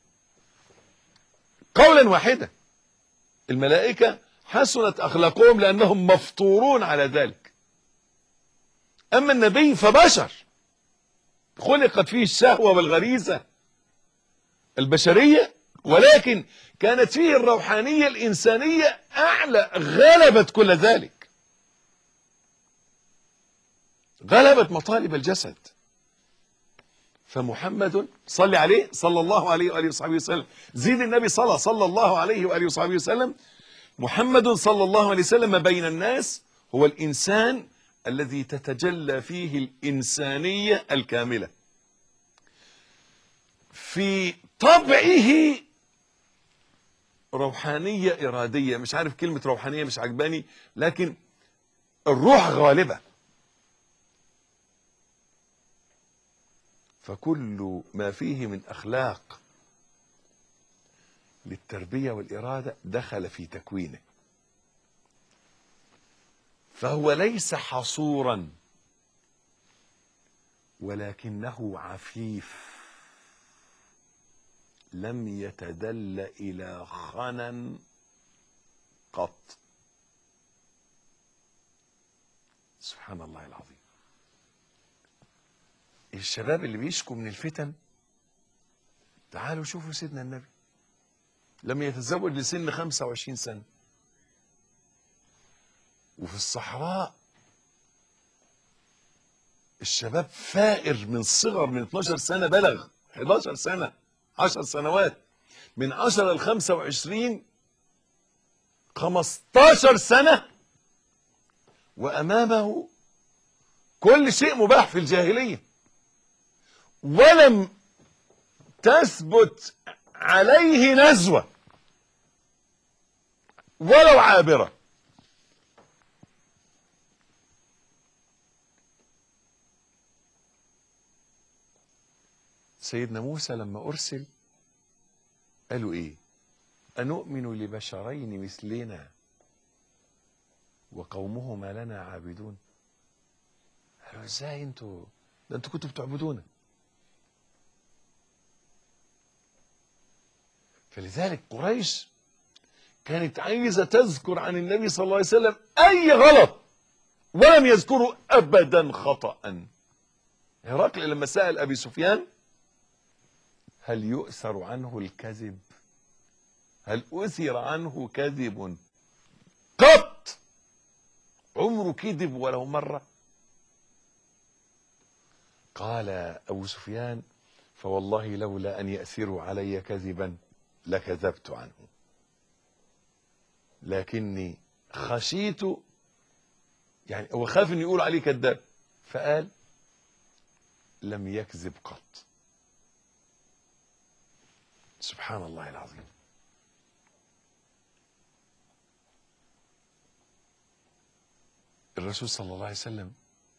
قولا واحدا. الملائكة حسنت أخلاقهم لأنهم مفطورون على ذلك، أما النبي فبشر خلقت فيه الشهوة والغريزة البشرية، ولكن كانت فيه الروحانية الإنسانية أعلى، غلبت كل ذلك، غلبت مطالب الجسد. فمحمد صلى عليه صلى الله عليه وآله وصحبه وسلم، زيد النبي صلى الله عليه وآله وصحبه وسلم. محمد صلى الله عليه وسلم بين الناس هو الإنسان الذي تتجلى فيه الإنسانية الكاملة، في طبعه روحانية إرادية. مش عارف كلمة روحانية مش عجباني، لكن الروح غالبة. فكل ما فيه من أخلاق للتربية والإرادة دخل في تكوينه، فهو ليس حصورا ولكنه عفيف، لم يتدل إلى خنن قط. سبحان الله العظيم. الشباب اللي بيشكوا من الفتن، تعالوا شوفوا سيدنا النبي لم يتزوج لسن 25 سنة، وفي الصحراء الشباب فائر من صغر، من 12 سنة بلغ 11 سنة 10 سنوات، من 10 ل 25 15 سنة، وأمامه كل شيء مباح في الجاهلية، ولم تثبت عليه نزوة ولو عابرة. سيدنا موسى لما أرسل قالوا إيه؟ أنؤمن لبشرين مثلنا وقومهما لنا عابدون. قالوا إزاي انتوا؟ ده انتوا كنتوا بتعبدونا. فلذلك قريش كانت عايزة تذكر عن النبي صلى الله عليه وسلم أي غلط، ولم يذكروا أبدا خطأ. هرقل لما سأل أبي سفيان هل يؤثر عنه الكذب؟ هل أثر عنه كذب قط؟ عمره كذب ولو مرة؟ قال أبو سفيان فوالله لولا أن يأثروا علي كذبا لكذبت عنه، لكني خشيت، يعني هو خاف أن يقول عليه كذاب، فقال لم يكذب قط. سبحان الله العظيم. الرسول صلى الله عليه وسلم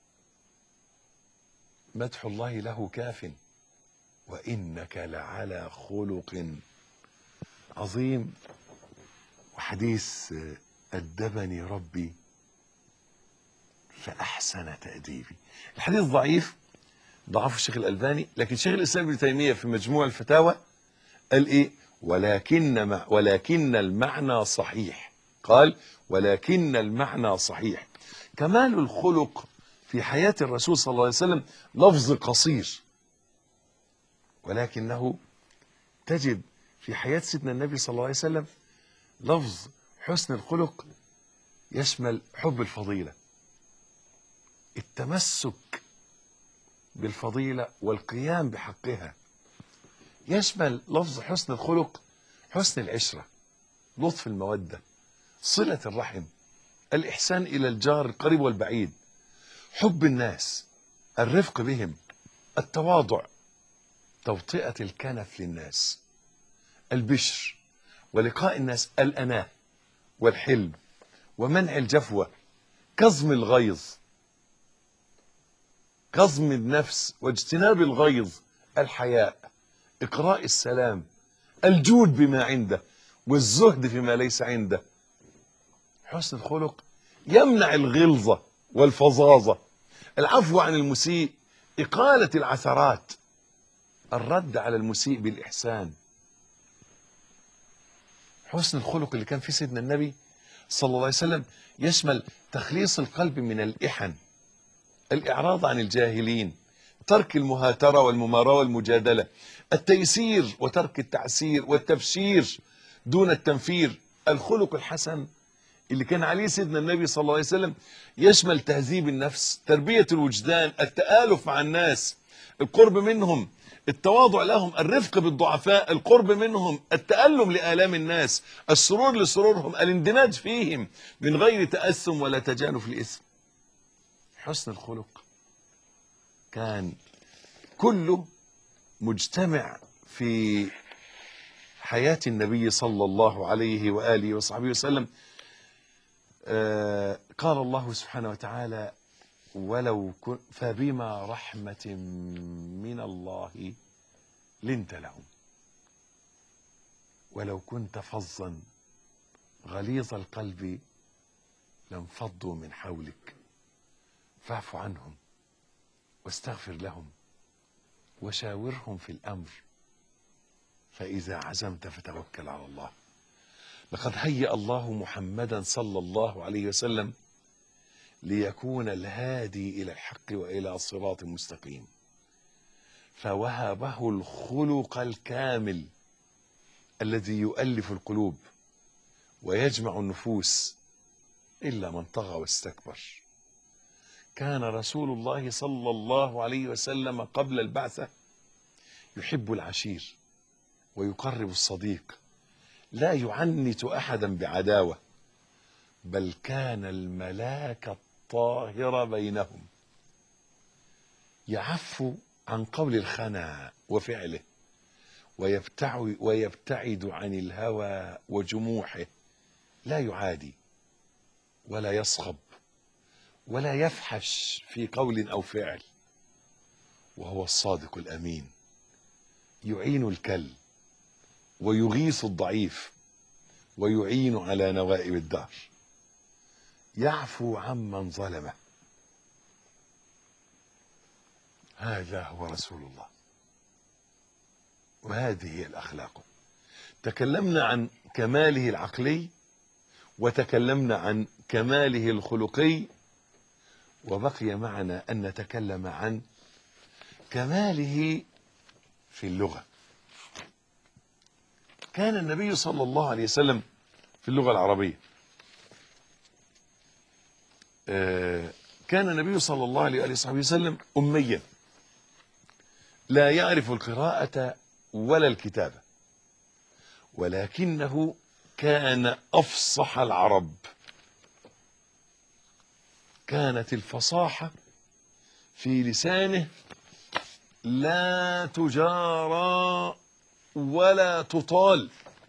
مدح الله له كاف، وإنك لعلى خلق عظيم. وحديث أدبني ربي فأحسن تأديبي. الحديث ضعيف، ضعفه الشيخ الألباني، لكن شيخ الإسلام ابن تيمية في مجموع الفتاوى قال إيه؟ ولكن المعنى صحيح. قال ولكن المعنى صحيح. كمال الخلق في حياة الرسول صلى الله عليه وسلم لفظ قصير، ولكنه تجد في حياة سيدنا النبي صلى الله عليه وسلم لفظ حسن الخلق يشمل حب الفضيلة، التمسك بالفضيلة والقيام بحقها. يشمل لفظ حسن الخلق حسن العشرة، لطف المودة، صلة الرحم، الإحسان إلى الجار القريب والبعيد، حب الناس، الرفق بهم، التواضع، توطئة الكنف للناس، البشر ولقاء الناس، الأناة والحلم ومنع الجفوة، كظم الغيظ، كظم النفس واجتناب الغيظ، الحياء، إقراء السلام، الجود بما عنده والزهد فيما ليس عنده. حسن الخلق يمنع الغلظة والفظاظة، العفو عن المسيء، إقالة العثرات، الرد على المسيء بالإحسان. حسن الخلق اللي كان في سيدنا النبي صلى الله عليه وسلم يشمل تخليص القلب من الإحن، الإعراض عن الجاهلين، ترك المهاترة والمماراة والمجادلة، التيسير وترك التعسير والتبشير دون التنفير. الخلق الحسن اللي كان عليه سيدنا النبي صلى الله عليه وسلم يشمل تهذيب النفس، تربية الوجدان، التآلف مع الناس، القرب منهم، التواضع لهم، الرفق بالضعفاء، القرب منهم، التألم لآلام الناس، السرور لسرورهم، الاندماج فيهم من غير تأثم ولا تجانف لإثم. حسن الخلق كان كله مجتمع في حياة النبي صلى الله عليه وآله وصحبه وسلم. قال الله سبحانه وتعالى فبما رحمة من الله لنت لهم ولو كنت فظا غليظ القلب لانفضوا من حولك فاعف عنهم واستغفر لهم وشاورهم في الأمر فإذا عزمت فتوكل على الله. لقد هيأ الله محمدا صلى الله عليه وسلم ليكون الهادي إلى الحق وإلى صراط مستقيم، فوهبه الخلق الكامل الذي يؤلف القلوب ويجمع النفوس إلا من طغى واستكبر. كان رسول الله صلى الله عليه وسلم قبل البعثة يحب العشير ويقرب الصديق، لا يعنت أحدا بعداوة، بل كان الملاك الطاهر بينهم، يعفو عن قول الخنا وفعله، ويبتعد عن الهوى وجموحه، لا يعادي ولا يصخب ولا يفحش في قول أو فعل، وهو الصادق الأمين، يعين الكل ويغيث الضعيف ويعين على نوائب الدهر، يعفو عمن ظلمه. هذا هو رسول الله، وهذه هي الأخلاق. تكلمنا عن كماله العقلي وتكلمنا عن كماله الخلقي، وبقي معنا أن نتكلم عن كماله في اللغة. كان النبي صلى الله عليه وسلم في اللغة العربية كان النبي صلى الله عليه وسلم أميا لا يعرف القراءة ولا الكتابة، ولكنه كان أفصح العرب. كانت الفصاحة في لسانه لا تجارى ولا تطال.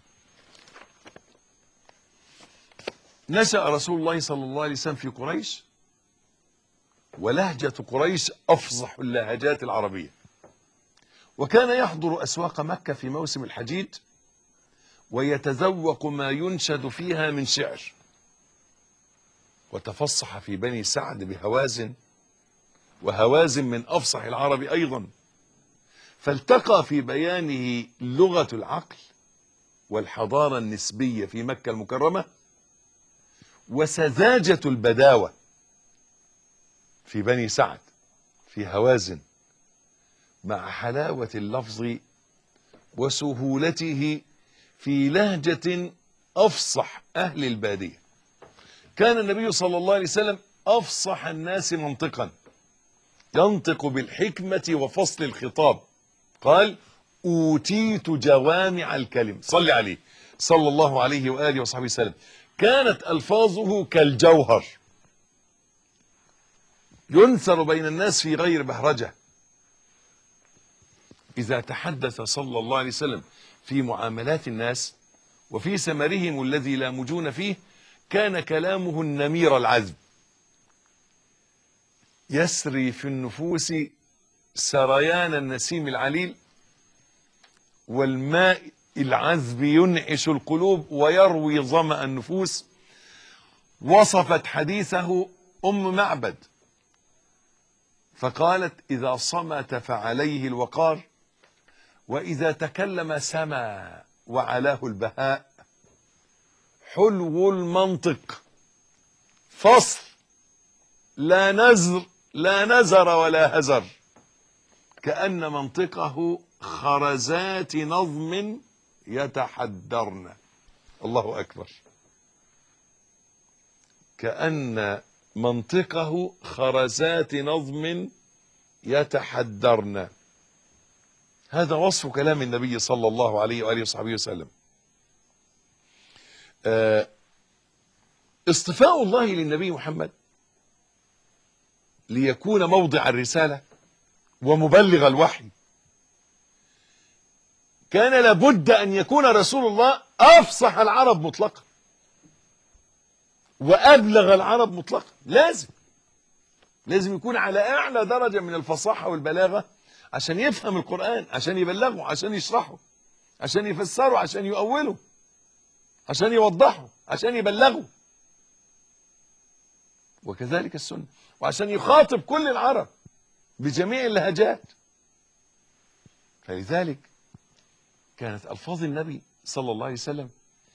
نشأ رسول الله صلى الله عليه وسلم في قريش، ولهجة قريش أفصح اللهجات العربية، وكان يحضر أسواق مكة في موسم الحجيج ويتذوق ما ينشد فيها من شعر، وتفصح في بني سعد بهوازن، وهوازن من أفصح العرب أيضا، فالتقى في بيانه لغة العقل والحضارة النسبية في مكة المكرمة، وسذاجة البداوة في بني سعد في هوازن، مع حلاوة اللفظ وسهولته في لهجة أفصح أهل البادية. كان النبي صلى الله عليه وسلم أفصح الناس منطقا، ينطق بالحكمة وفصل الخطاب. قال: أوتيت جوامع الكلم. صل عليه صلى الله عليه وآله وصحبه وسلم. كانت ألفاظه كالجوهر، ينثر بين الناس في غير بهرجة. إذا تحدث صلى الله عليه وسلم في معاملات الناس وفي سمرهم الذي لا مجون فيه، كان كلامه النمير العذب، يسري في النفوس سريان النسيم العليل، والماء العذب ينعش القلوب ويروي ظمأ النفوس. وصفت حديثه أم معبد فقالت: إذا صمت فعليه الوقار، وإذا تكلم سما وعلاه البهاء. حلو المنطق، فصل، لا نزر ولا هزر، كأن منطقه خرزات نظم يتحدرن. الله أكبر. كأن منطقه خرزات نظم يتحدرن. هذا وصف كلام النبي صلى الله عليه وآله وصحبه وسلم. اصطفاء الله للنبي محمد ليكون موضع الرسالة ومبلغ الوحي، كان لابد أن يكون رسول الله أفصح العرب مطلقا وأبلغ العرب مطلقا. لازم يكون على أعلى درجة من الفصاحة والبلاغة عشان يفهم القرآن، عشان يبلغه، عشان يشرحه، عشان يفسره، عشان يؤوله، عشان يوضحه، عشان يبلغه. وكذلك السنة، وعشان يخاطب كل العرب بجميع اللهجات. فلذلك كانت ألفاظ النبي صلى الله عليه وسلم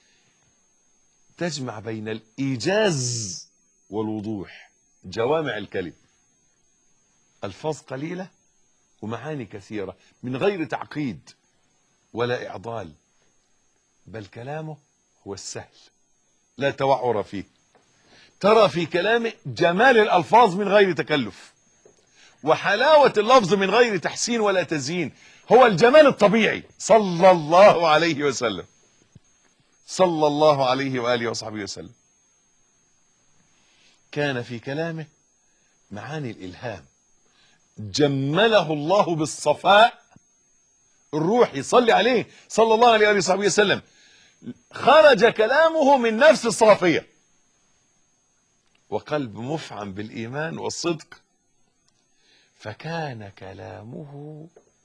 تجمع بين الإيجاز والوضوح، جوامع الكلم، ألفاظ قليلة ومعاني كثيرة من غير تعقيد ولا إعضال، بل كلامه هو السهل لا توعر فيه. ترى في كلامه جمال الألفاظ من غير تكلف، وحلاوة اللفظ من غير تحسين ولا تزيين. هو الجمال الطبيعي صلى الله عليه وسلم، صلى الله عليه وآله وصحبه وسلم. كان في كلامه معاني الإلهام، جمله الله بالصفاء الروحي. صلي عليه صلى الله عليه وآله وصحبه وسلم. خرج كلامه من نفس صافية وقلب مفعم بالإيمان والصدق، فكان كلامه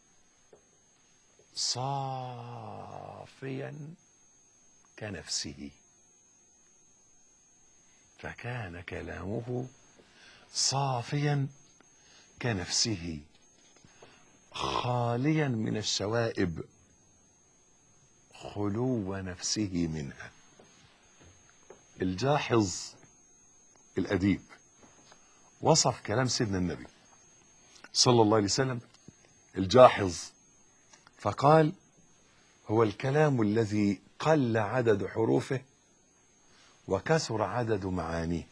صافيا كنفسه. فكان كلامه صافيا كنفسه، خاليا من الشوائب، خلو نفسه منها. الجاحظ الأديب وصف كلام سيدنا النبي صلى الله عليه وسلم الجاحظ فقال: هو الكلام الذي قل عدد حروفه وكثر عدد معانيه،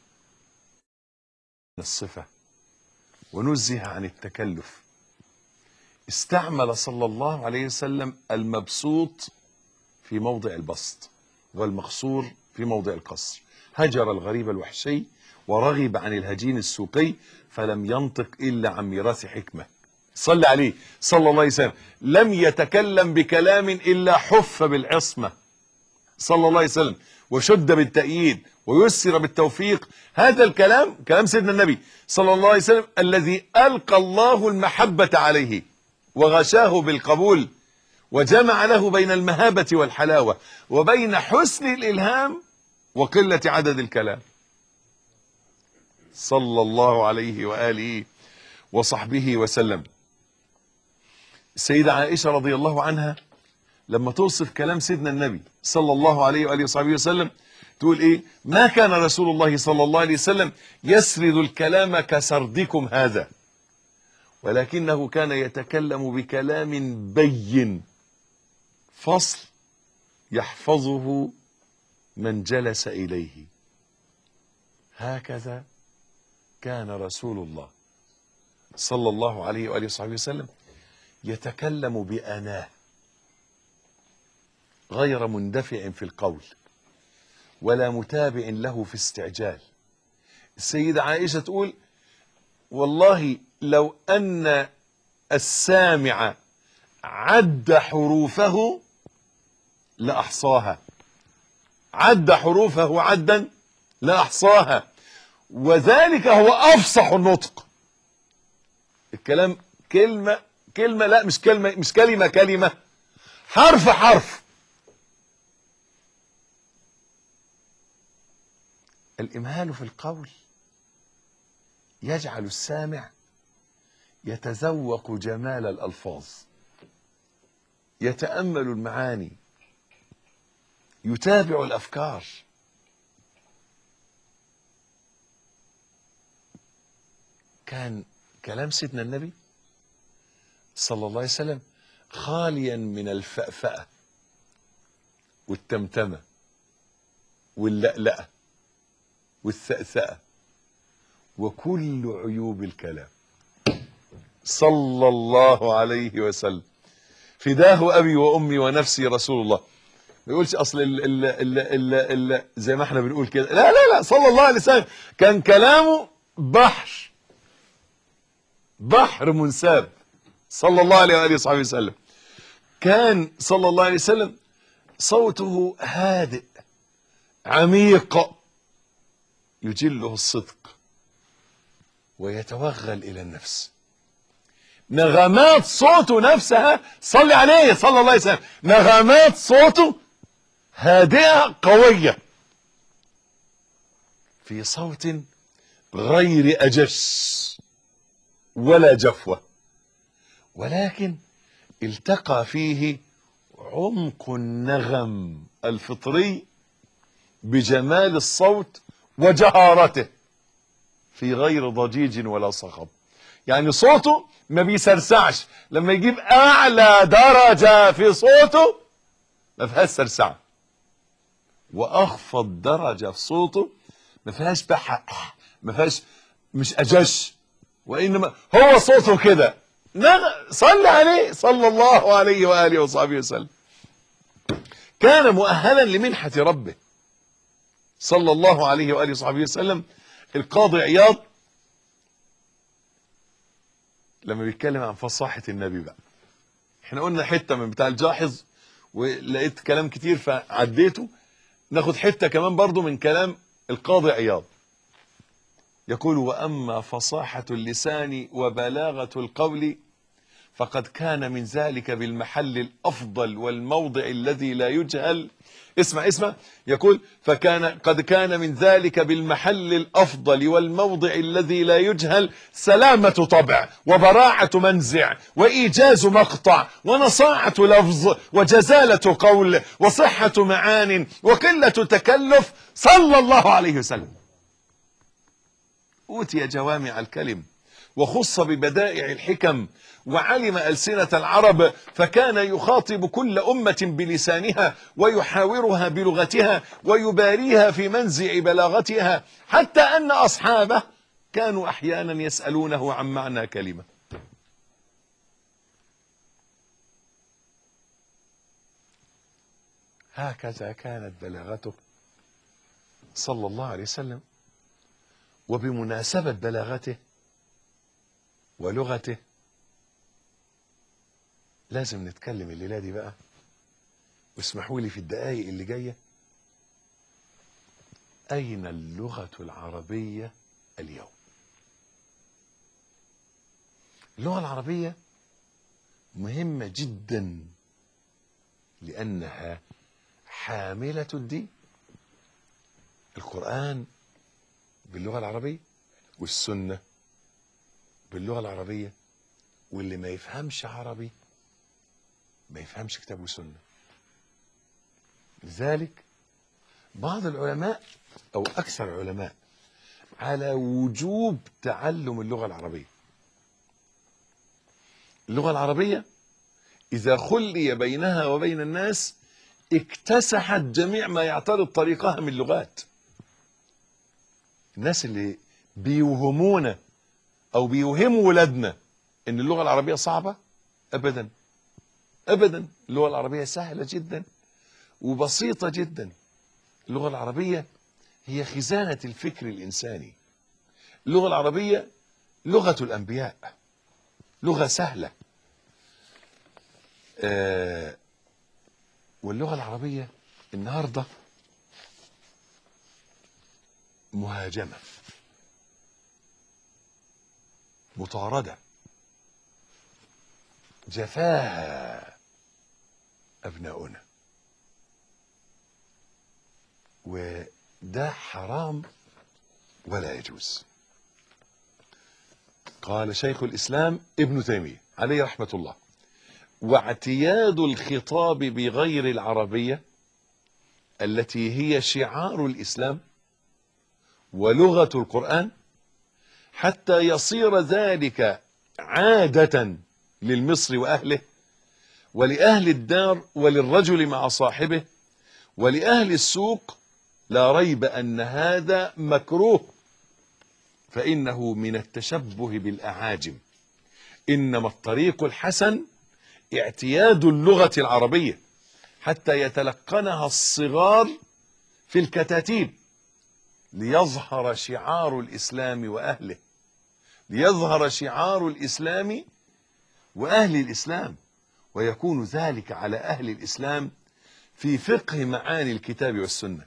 الصفة ونزه عن التكلف. استعمل صلى الله عليه وسلم المبسوط في موضع البسط والمقصور في موضع القصر. هجر الغريب الوحشي ورغب عن الهجين السوقي، فلم ينطق إلا عن ميراث حكمة. صلى عليه صلى الله عليه وسلم. لم يتكلم بكلام إلا حف بالعصمة صلى الله عليه وسلم، وشد بالتأييد ويسر بالتوفيق. هذا الكلام كلام سيدنا النبي صلى الله عليه وسلم الذي ألقى الله المحبة عليه وغشاه بالقبول، وجمع له بين المهابة والحلاوة وبين حسن الإلهام وقلة عدد الكلام، صلى الله عليه وآله وصحبه وسلم. السيدة عائشة رضي الله عنها لما توصف كلام سيدنا النبي صلى الله عليه وآله وصحبه وسلم تقول ايه؟ ما كان رسول الله صلى الله عليه وسلم يسرد الكلام كسردكم هذا، ولكنه كان يتكلم بكلام بين فصل يحفظه من جلس إليه. هكذا كان رسول الله صلى الله عليه وآله وصحبه وسلم يتكلم بأناه غير مندفع في القول ولا متابع له في استعجال. السيدة عائشة تقول والله لو أن السامع عد حروفه لأحصاها، عد حروفه عدا لأحصاها، وذلك هو أفصح النطق. الكلام كلمة كلمة، لا مش كلمة، مش كلمة كلمة، حرف حرف. الإمهال في القول يجعل السامع يتذوق جمال الألفاظ، يتأمل المعاني، يتابع الأفكار. كان كلام سيدنا النبي صلى الله عليه وسلم خاليا من الفأفأة والتمتمة واللألأة والثأثأة وكل عيوب الكلام صلى الله عليه وسلم. فداه أبي وأمي ونفسي رسول الله. ما يقولش أصل ال زي ما احنا بنقول كده، لا لا لا، صلى الله عليه وسلم كان كلامه بحر منساب صلى الله عليه وآله وصحبه وسلم. كان صلى الله عليه وسلم صوته هادئ عميق يجله الصدق ويتوغل إلى النفس. نغمات صوته نفسها صلي عليه صلى الله عليه وسلم، نغمات صوته هادئة قوية في صوت غير أجش ولا جفوة، ولكن التقى فيه عمق النغم الفطري بجمال الصوت وجهارته في غير ضجيج ولا صخب. يعني صوته ما بيسرسعش، لما يجيب اعلى درجة في صوته ما فيهاش سرسعة، واخفض درجة في صوته ما فيهاش بحق، ما فيهاش مش اجش، وانما هو صوته كده. صلى عليه صلى الله عليه وآله وصحبه وسلم. كان مؤهلا لمنحة ربه صلى الله عليه وآله وصحبه وسلم. القاضي عياض لما بيتكلم عن فصاحة النبي بقى، احنا قلنا حتة من بتاع الجاحظ ولقيت كلام كتير فعديته، ناخد حتة كمان برضو من كلام القاضي عياض. يقول وأما فصاحة اللسان وبلاغة القول فقد كان من ذلك بالمحل الأفضل والموضع الذي لا يجهل. اسمع يقول قد كان من ذلك بالمحل الأفضل والموضع الذي لا يجهل سلامة طبع وبراعة منزع وإيجاز مقطع ونصاعة لفظ وجزالة قول وصحة معان وقلة تكلف صلى الله عليه وسلم. أوتي جوامع الكلم وخص ببدائع الحكم وعلم ألسنة العرب، فكان يخاطب كل أمة بلسانها ويحاورها بلغتها ويباريها في منزع بلاغتها، حتى أن أصحابه كانوا أحيانا يسألونه عن معنى كلمة. هكذا كانت بلاغته صلى الله عليه وسلم. وبمناسبة بلاغته ولغته لازم نتكلم الليلة دي بقى، واسمحوا لي في الدقايق اللي جاية، أين اللغة العربية اليوم؟ اللغة العربية مهمة جدا لأنها حاملة الدين. القرآن باللغة العربية والسنة باللغة العربية، واللي ما يفهمش عربي ما يفهمش كتاب وسنة. لذلك بعض العلماء أو أكثر العلماء على وجوب تعلم اللغة العربية. اللغة العربية إذا خلي بينها وبين الناس اكتسحت جميع ما يعترض طريقها من لغات. الناس اللي بيوهمونا أو بيوهموا ولادنا إن اللغة العربية صعبة، أبدا أبدا، اللغة العربية سهلة جدا وبسيطة جدا. اللغة العربية هي خزانة الفكر الإنساني. اللغة العربية لغة الأنبياء، لغة سهلة. واللغة العربية النهاردة مهاجمة، مطاردة، جفاها أبناؤنا، وده حرام ولا يجوز. قال شيخ الإسلام ابن تيمية عليه رحمة الله: واعتياد الخطاب بغير العربية التي هي شعار الإسلام ولغة القرآن حتى يصير ذلك عادة للمصري وأهله ولأهل الدار وللرجل مع صاحبه ولأهل السوق، لا ريب أن هذا مكروه، فإنه من التشبه بالأعاجم. إنما الطريق الحسن اعتياد اللغة العربية حتى يتلقنها الصغار في الكتاتيب ليظهر شعار الإسلام وأهله، ليظهر شعار الإسلام وأهل الإسلام، ويكون ذلك على أهل الإسلام في فقه معاني الكتاب والسنة.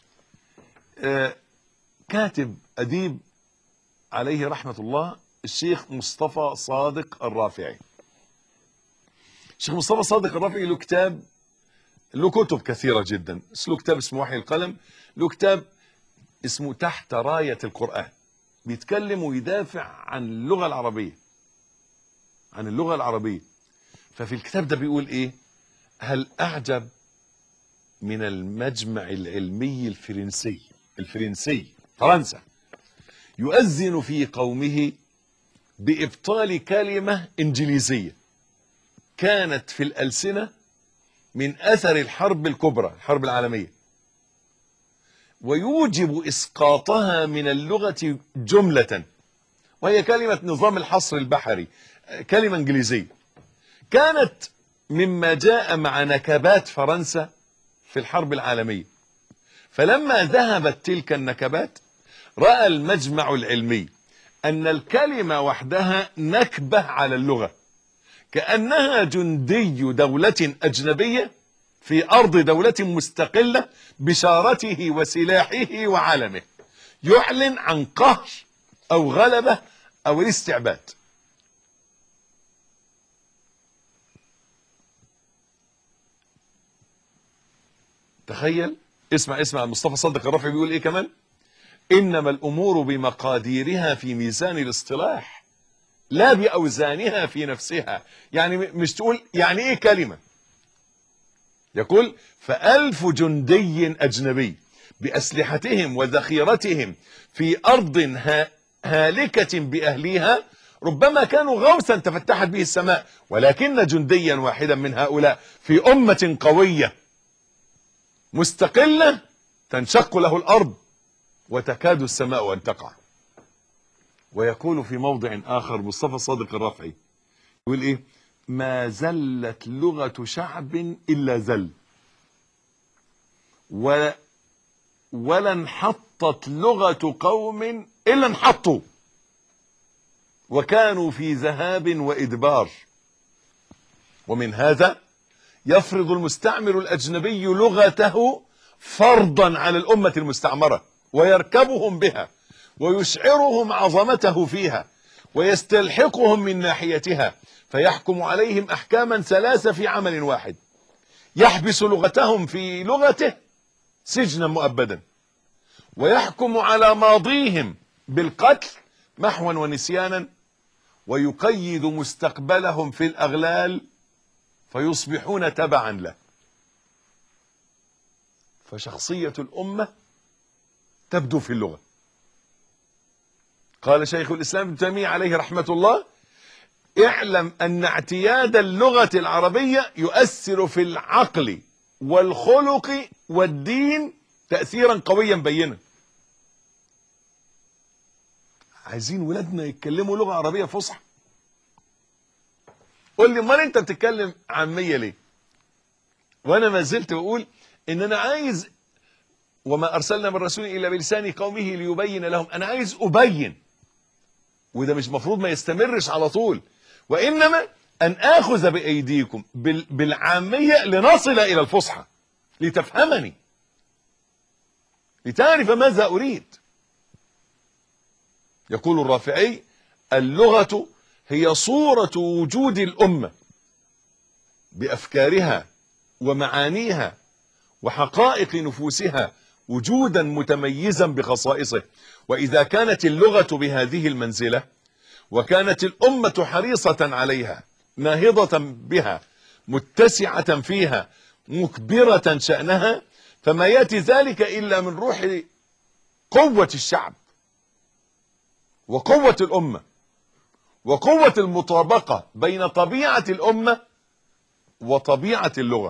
كاتب أديب عليه رحمة الله الشيخ مصطفى صادق الرافعي. الشيخ مصطفى صادق الرافعي له كتاب، له كتب كثيرة جدا، بس له كتاب اسمه وحي القلم، له كتاب اسمه تحت راية القرآن، بيتكلم ويدافع عن اللغة العربية، عن اللغة العربية. ففي الكتاب ده بيقول ايه: هل أعجب من المجمع العلمي الفرنسي فرنسا يؤذن في قومه بإبطال كلمة إنجليزية كانت في الألسنة من أثر الحرب الكبرى، الحرب العالمية، ويوجب إسقاطها من اللغة جملة، وهي كلمة نظام الحصر البحري، كلمة إنجليزية كانت مما جاء مع نكبات فرنسا في الحرب العالمية. فلما ذهبت تلك النكبات رأى المجمع العلمي أن الكلمة وحدها نكبة على اللغة، كأنها جندي دولة أجنبية في أرض دولة مستقلة بشارته وسلاحه وعلمه، يعلن عن قهر أو غلبة أو الاستعباد. تخيل، اسمع مصطفى صادق الرافعي بيقول ايه كمان: انما الامور بمقاديرها في ميزان الاصطلاح لا باوزانها في نفسها. يعني مش تقول يعني ايه كلمة، يقول: فألف جندي اجنبي باسلحتهم وذخيرتهم في ارض هالكة باهليها ربما كانوا غوثا تفتحت به السماء، ولكن جنديا واحدا من هؤلاء في امة قوية مستقلة تنشق له الأرض وتكاد السماء أن تقع. ويقول في موضع آخر مصطفى صادق الرافعي يقول إيه: ما زلت لغة شعب إلا زل، ولا انحطت لغة قوم إلا انحطوا، وكانوا في ذهاب وإدبار. ومن هذا يفرض المستعمر الأجنبي لغته فرضا على الأمة المستعمرة، ويركبهم بها ويشعرهم عظمته فيها ويستلحقهم من ناحيتها، فيحكم عليهم أحكاما ثلاثة في عمل واحد: يحبس لغتهم في لغته سجنا مؤبدا، ويحكم على ماضيهم بالقتل محوا ونسيانا، ويقيد مستقبلهم في الأغلال فيصبحون تبعا له. فشخصية الأمة تبدو في اللغة. قال شيخ الإسلام ابن تيمية عليه رحمة الله: اعلم أن اعتياد اللغة العربية يؤثر في العقل والخلق والدين تأثيرا قويا بينا. عايزين ولادنا يتكلموا لغة عربية فصحى. قول لي امال انت بتتكلم عامية ليه؟ وانا ما زلت بقول ان انا عايز، وما ارسلنا من رسول الا بلسان قومه ليبين لهم، انا عايز ابين. وده مش مفروض ما يستمرش على طول، وانما ان اخذ بايديكم بالعامية لنصل الى الفصحى، لتفهمني، لتعرف ماذا اريد. يقول الرافعي: اللغة هي صورة وجود الأمة بأفكارها ومعانيها وحقائق نفوسها وجودا متميزا بخصائصه. وإذا كانت اللغة بهذه المنزلة، وكانت الأمة حريصة عليها ناهضة بها متسعة فيها مكبرة شأنها، فما يأتي ذلك إلا من روح قوة الشعب وقوة الأمة وقوة المطابقة بين طبيعة الأمة وطبيعة اللغة.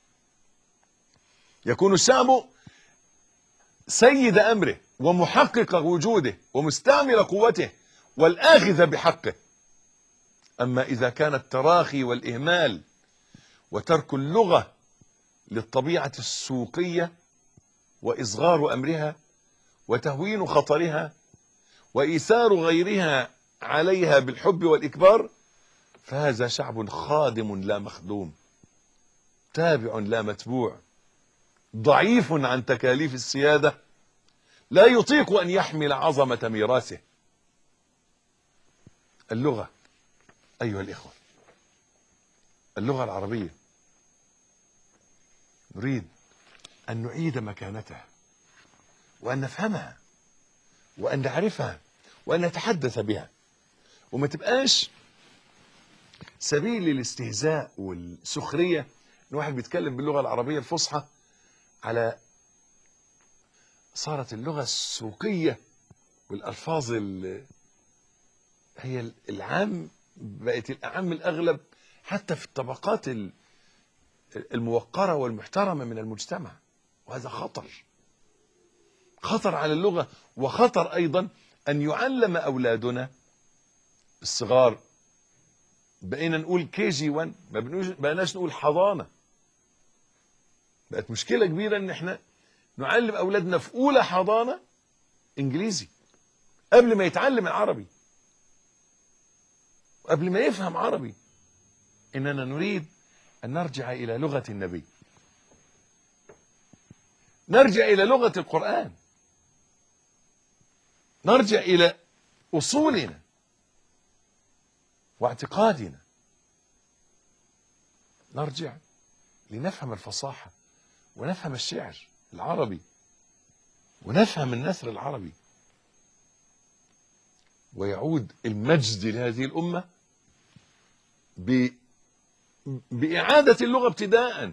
يكون الشعب سيد أمره ومحقق وجوده ومستعمل قوته والآخذ بحقه. أما إذا كان التراخي والإهمال وترك اللغة للطبيعة السوقية وإصغار أمرها وتهوين خطرها وإيثار غيرها عليها بالحب والإكبار، فهذا شعب خادم لا مخدوم، تابع لا متبوع، ضعيف عن تكاليف السيادة، لا يطيق أن يحمل عظمة ميراثه. اللغة أيها الإخوة، اللغة العربية نريد أن نعيد مكانتها، وأن نفهمها، وأن نعرفها، وأن نتحدث بها، وما تبقاش سبيل للاستهزاء والسخرية ان واحد بيتكلم باللغة العربية الفصحى على صارت اللغة السوقية والألفاظ هي العام، بقت الأعم الأغلب حتى في الطبقات الموقرة والمحترمة من المجتمع. وهذا خطر على اللغة، وخطر أيضا أن يعلم أولادنا الصغار، بقينا نقول كي جي 1، ما بقيناش نقول حضانة. بقت مشكلة كبيرة ان احنا نعلم اولادنا في اولى حضانة انجليزي قبل ما يتعلم العربي وقبل ما يفهم عربي. اننا نريد ان نرجع الى لغة النبي، نرجع الى لغة القرآن، نرجع الى اصولنا واعتقادنا، نرجع لنفهم الفصاحة ونفهم الشعر العربي ونفهم النثر العربي، ويعود المجد لهذه الأمة بإعادة اللغة ابتداء،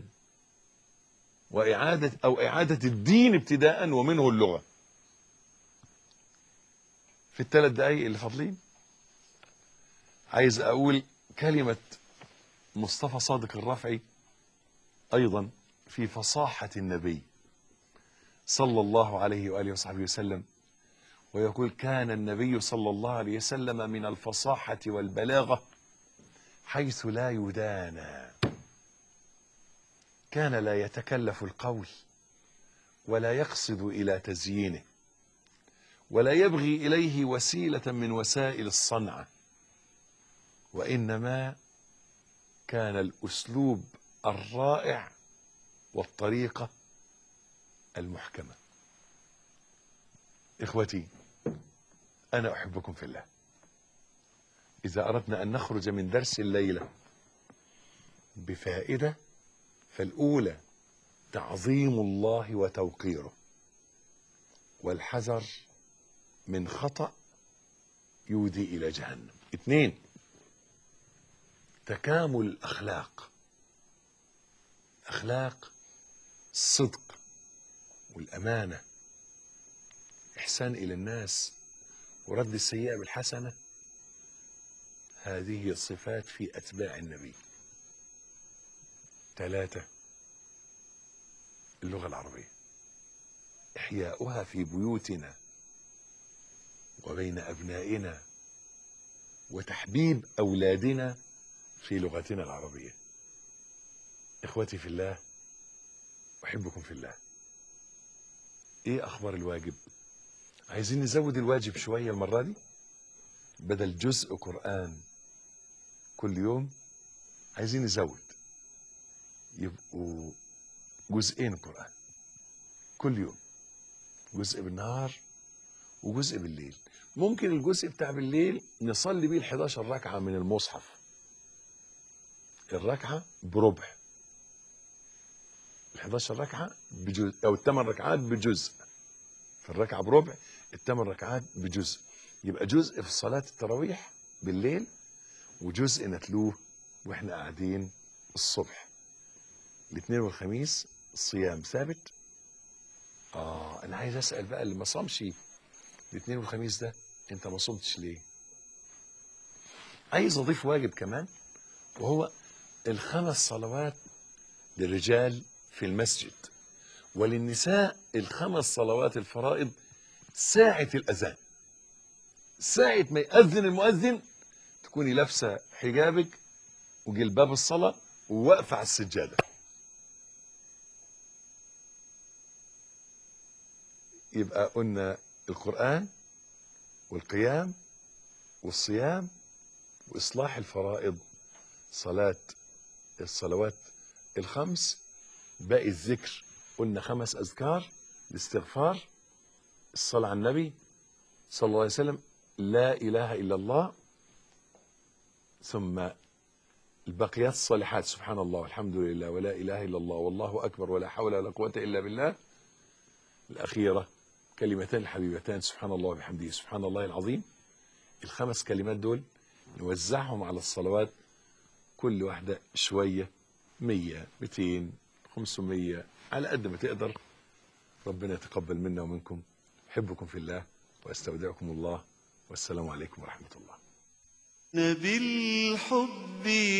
وإعادة الدين ابتداء ومنه اللغة. في ال3 دقايق اللي فاضلين عايز أقول كلمة مصطفى صادق الرافعي أيضا في فصاحة النبي صلى الله عليه وآله وصحبه وسلم، ويقول: كان النبي صلى الله عليه وسلم من الفصاحة والبلاغة حيث لا يدانى، كان لا يتكلف القول ولا يقصد إلى تزيينه ولا يبغي إليه وسيلة من وسائل الصنعة، وإنما كان الأسلوب الرائع والطريقة المحكمة. إخوتي، أنا أحبكم في الله. إذا أردنا أن نخرج من درس الليلة بفائدة، فالأولى تعظيم الله وتوقيره، والحذر من خطأ يودي إلى جهنم. 2، تكامل الأخلاق، أخلاق الصدق والأمانة، إحسان إلى الناس، ورد السيئة بالحسنة. هذه الصفات في أتباع النبي. 3، اللغة العربية، إحياؤها في بيوتنا وبين أبنائنا، وتحبيب أولادنا في لغتنا العربية. إخوتي في الله، أحبكم في الله. إيه أخبار الواجب؟ عايزين نزود الواجب شوية المرة دي، بدل جزء قرآن كل يوم عايزين نزود، يبقوا جزئين قرآن كل يوم، جزء بالنهار وجزء بالليل. ممكن الجزء بتاع بالليل نصلي بيه ال11 ركعة من المصحف، الركعة بربع، ال11 ركعة بجزء، أو ال8 ركعات بجزء، فالركعة بربع، ال8 ركعات بجزء، يبقى جزء في صلاة التراويح بالليل، وجزء نتلوه واحنا قاعدين الصبح. الاثنين والخميس الصيام ثابت. انا عايز اسال بقى اللي ما صامش الاثنين والخميس ده، انت ما صمتش ليه؟ عايز اضيف واجب كمان، وهو ال5 صلوات للرجال في المسجد، وللنساء ال5 صلوات الفرائض ساعة الأذان، ساعة ما يأذن المؤذن تكوني لابسة حجابك وجلباب الصلاة وواقفة على السجادة. يبقى قلنا القرآن والقيام والصيام وإصلاح الفرائض، الصلوات ال5، باقي الذكر قلنا 5 أذكار: الاستغفار، الصلاة على النبي صلى الله عليه وسلم، لا إله إلا الله، ثم البقيات الصالحات: سبحان الله والحمد لله ولا إله إلا الله والله أكبر ولا حول ولا قوة إلا بالله. الأخيرة كلمتان الحبيبتان: سبحان الله وبحمده سبحان الله العظيم. ال5 كلمات دول نوزعهم على الصلوات، كل واحدة شوية، 100 200 500 على قد ما تقدر. ربنا يتقبل منا ومنكم. أحبكم في الله وأستودعكم الله، والسلام عليكم ورحمة الله. بالحب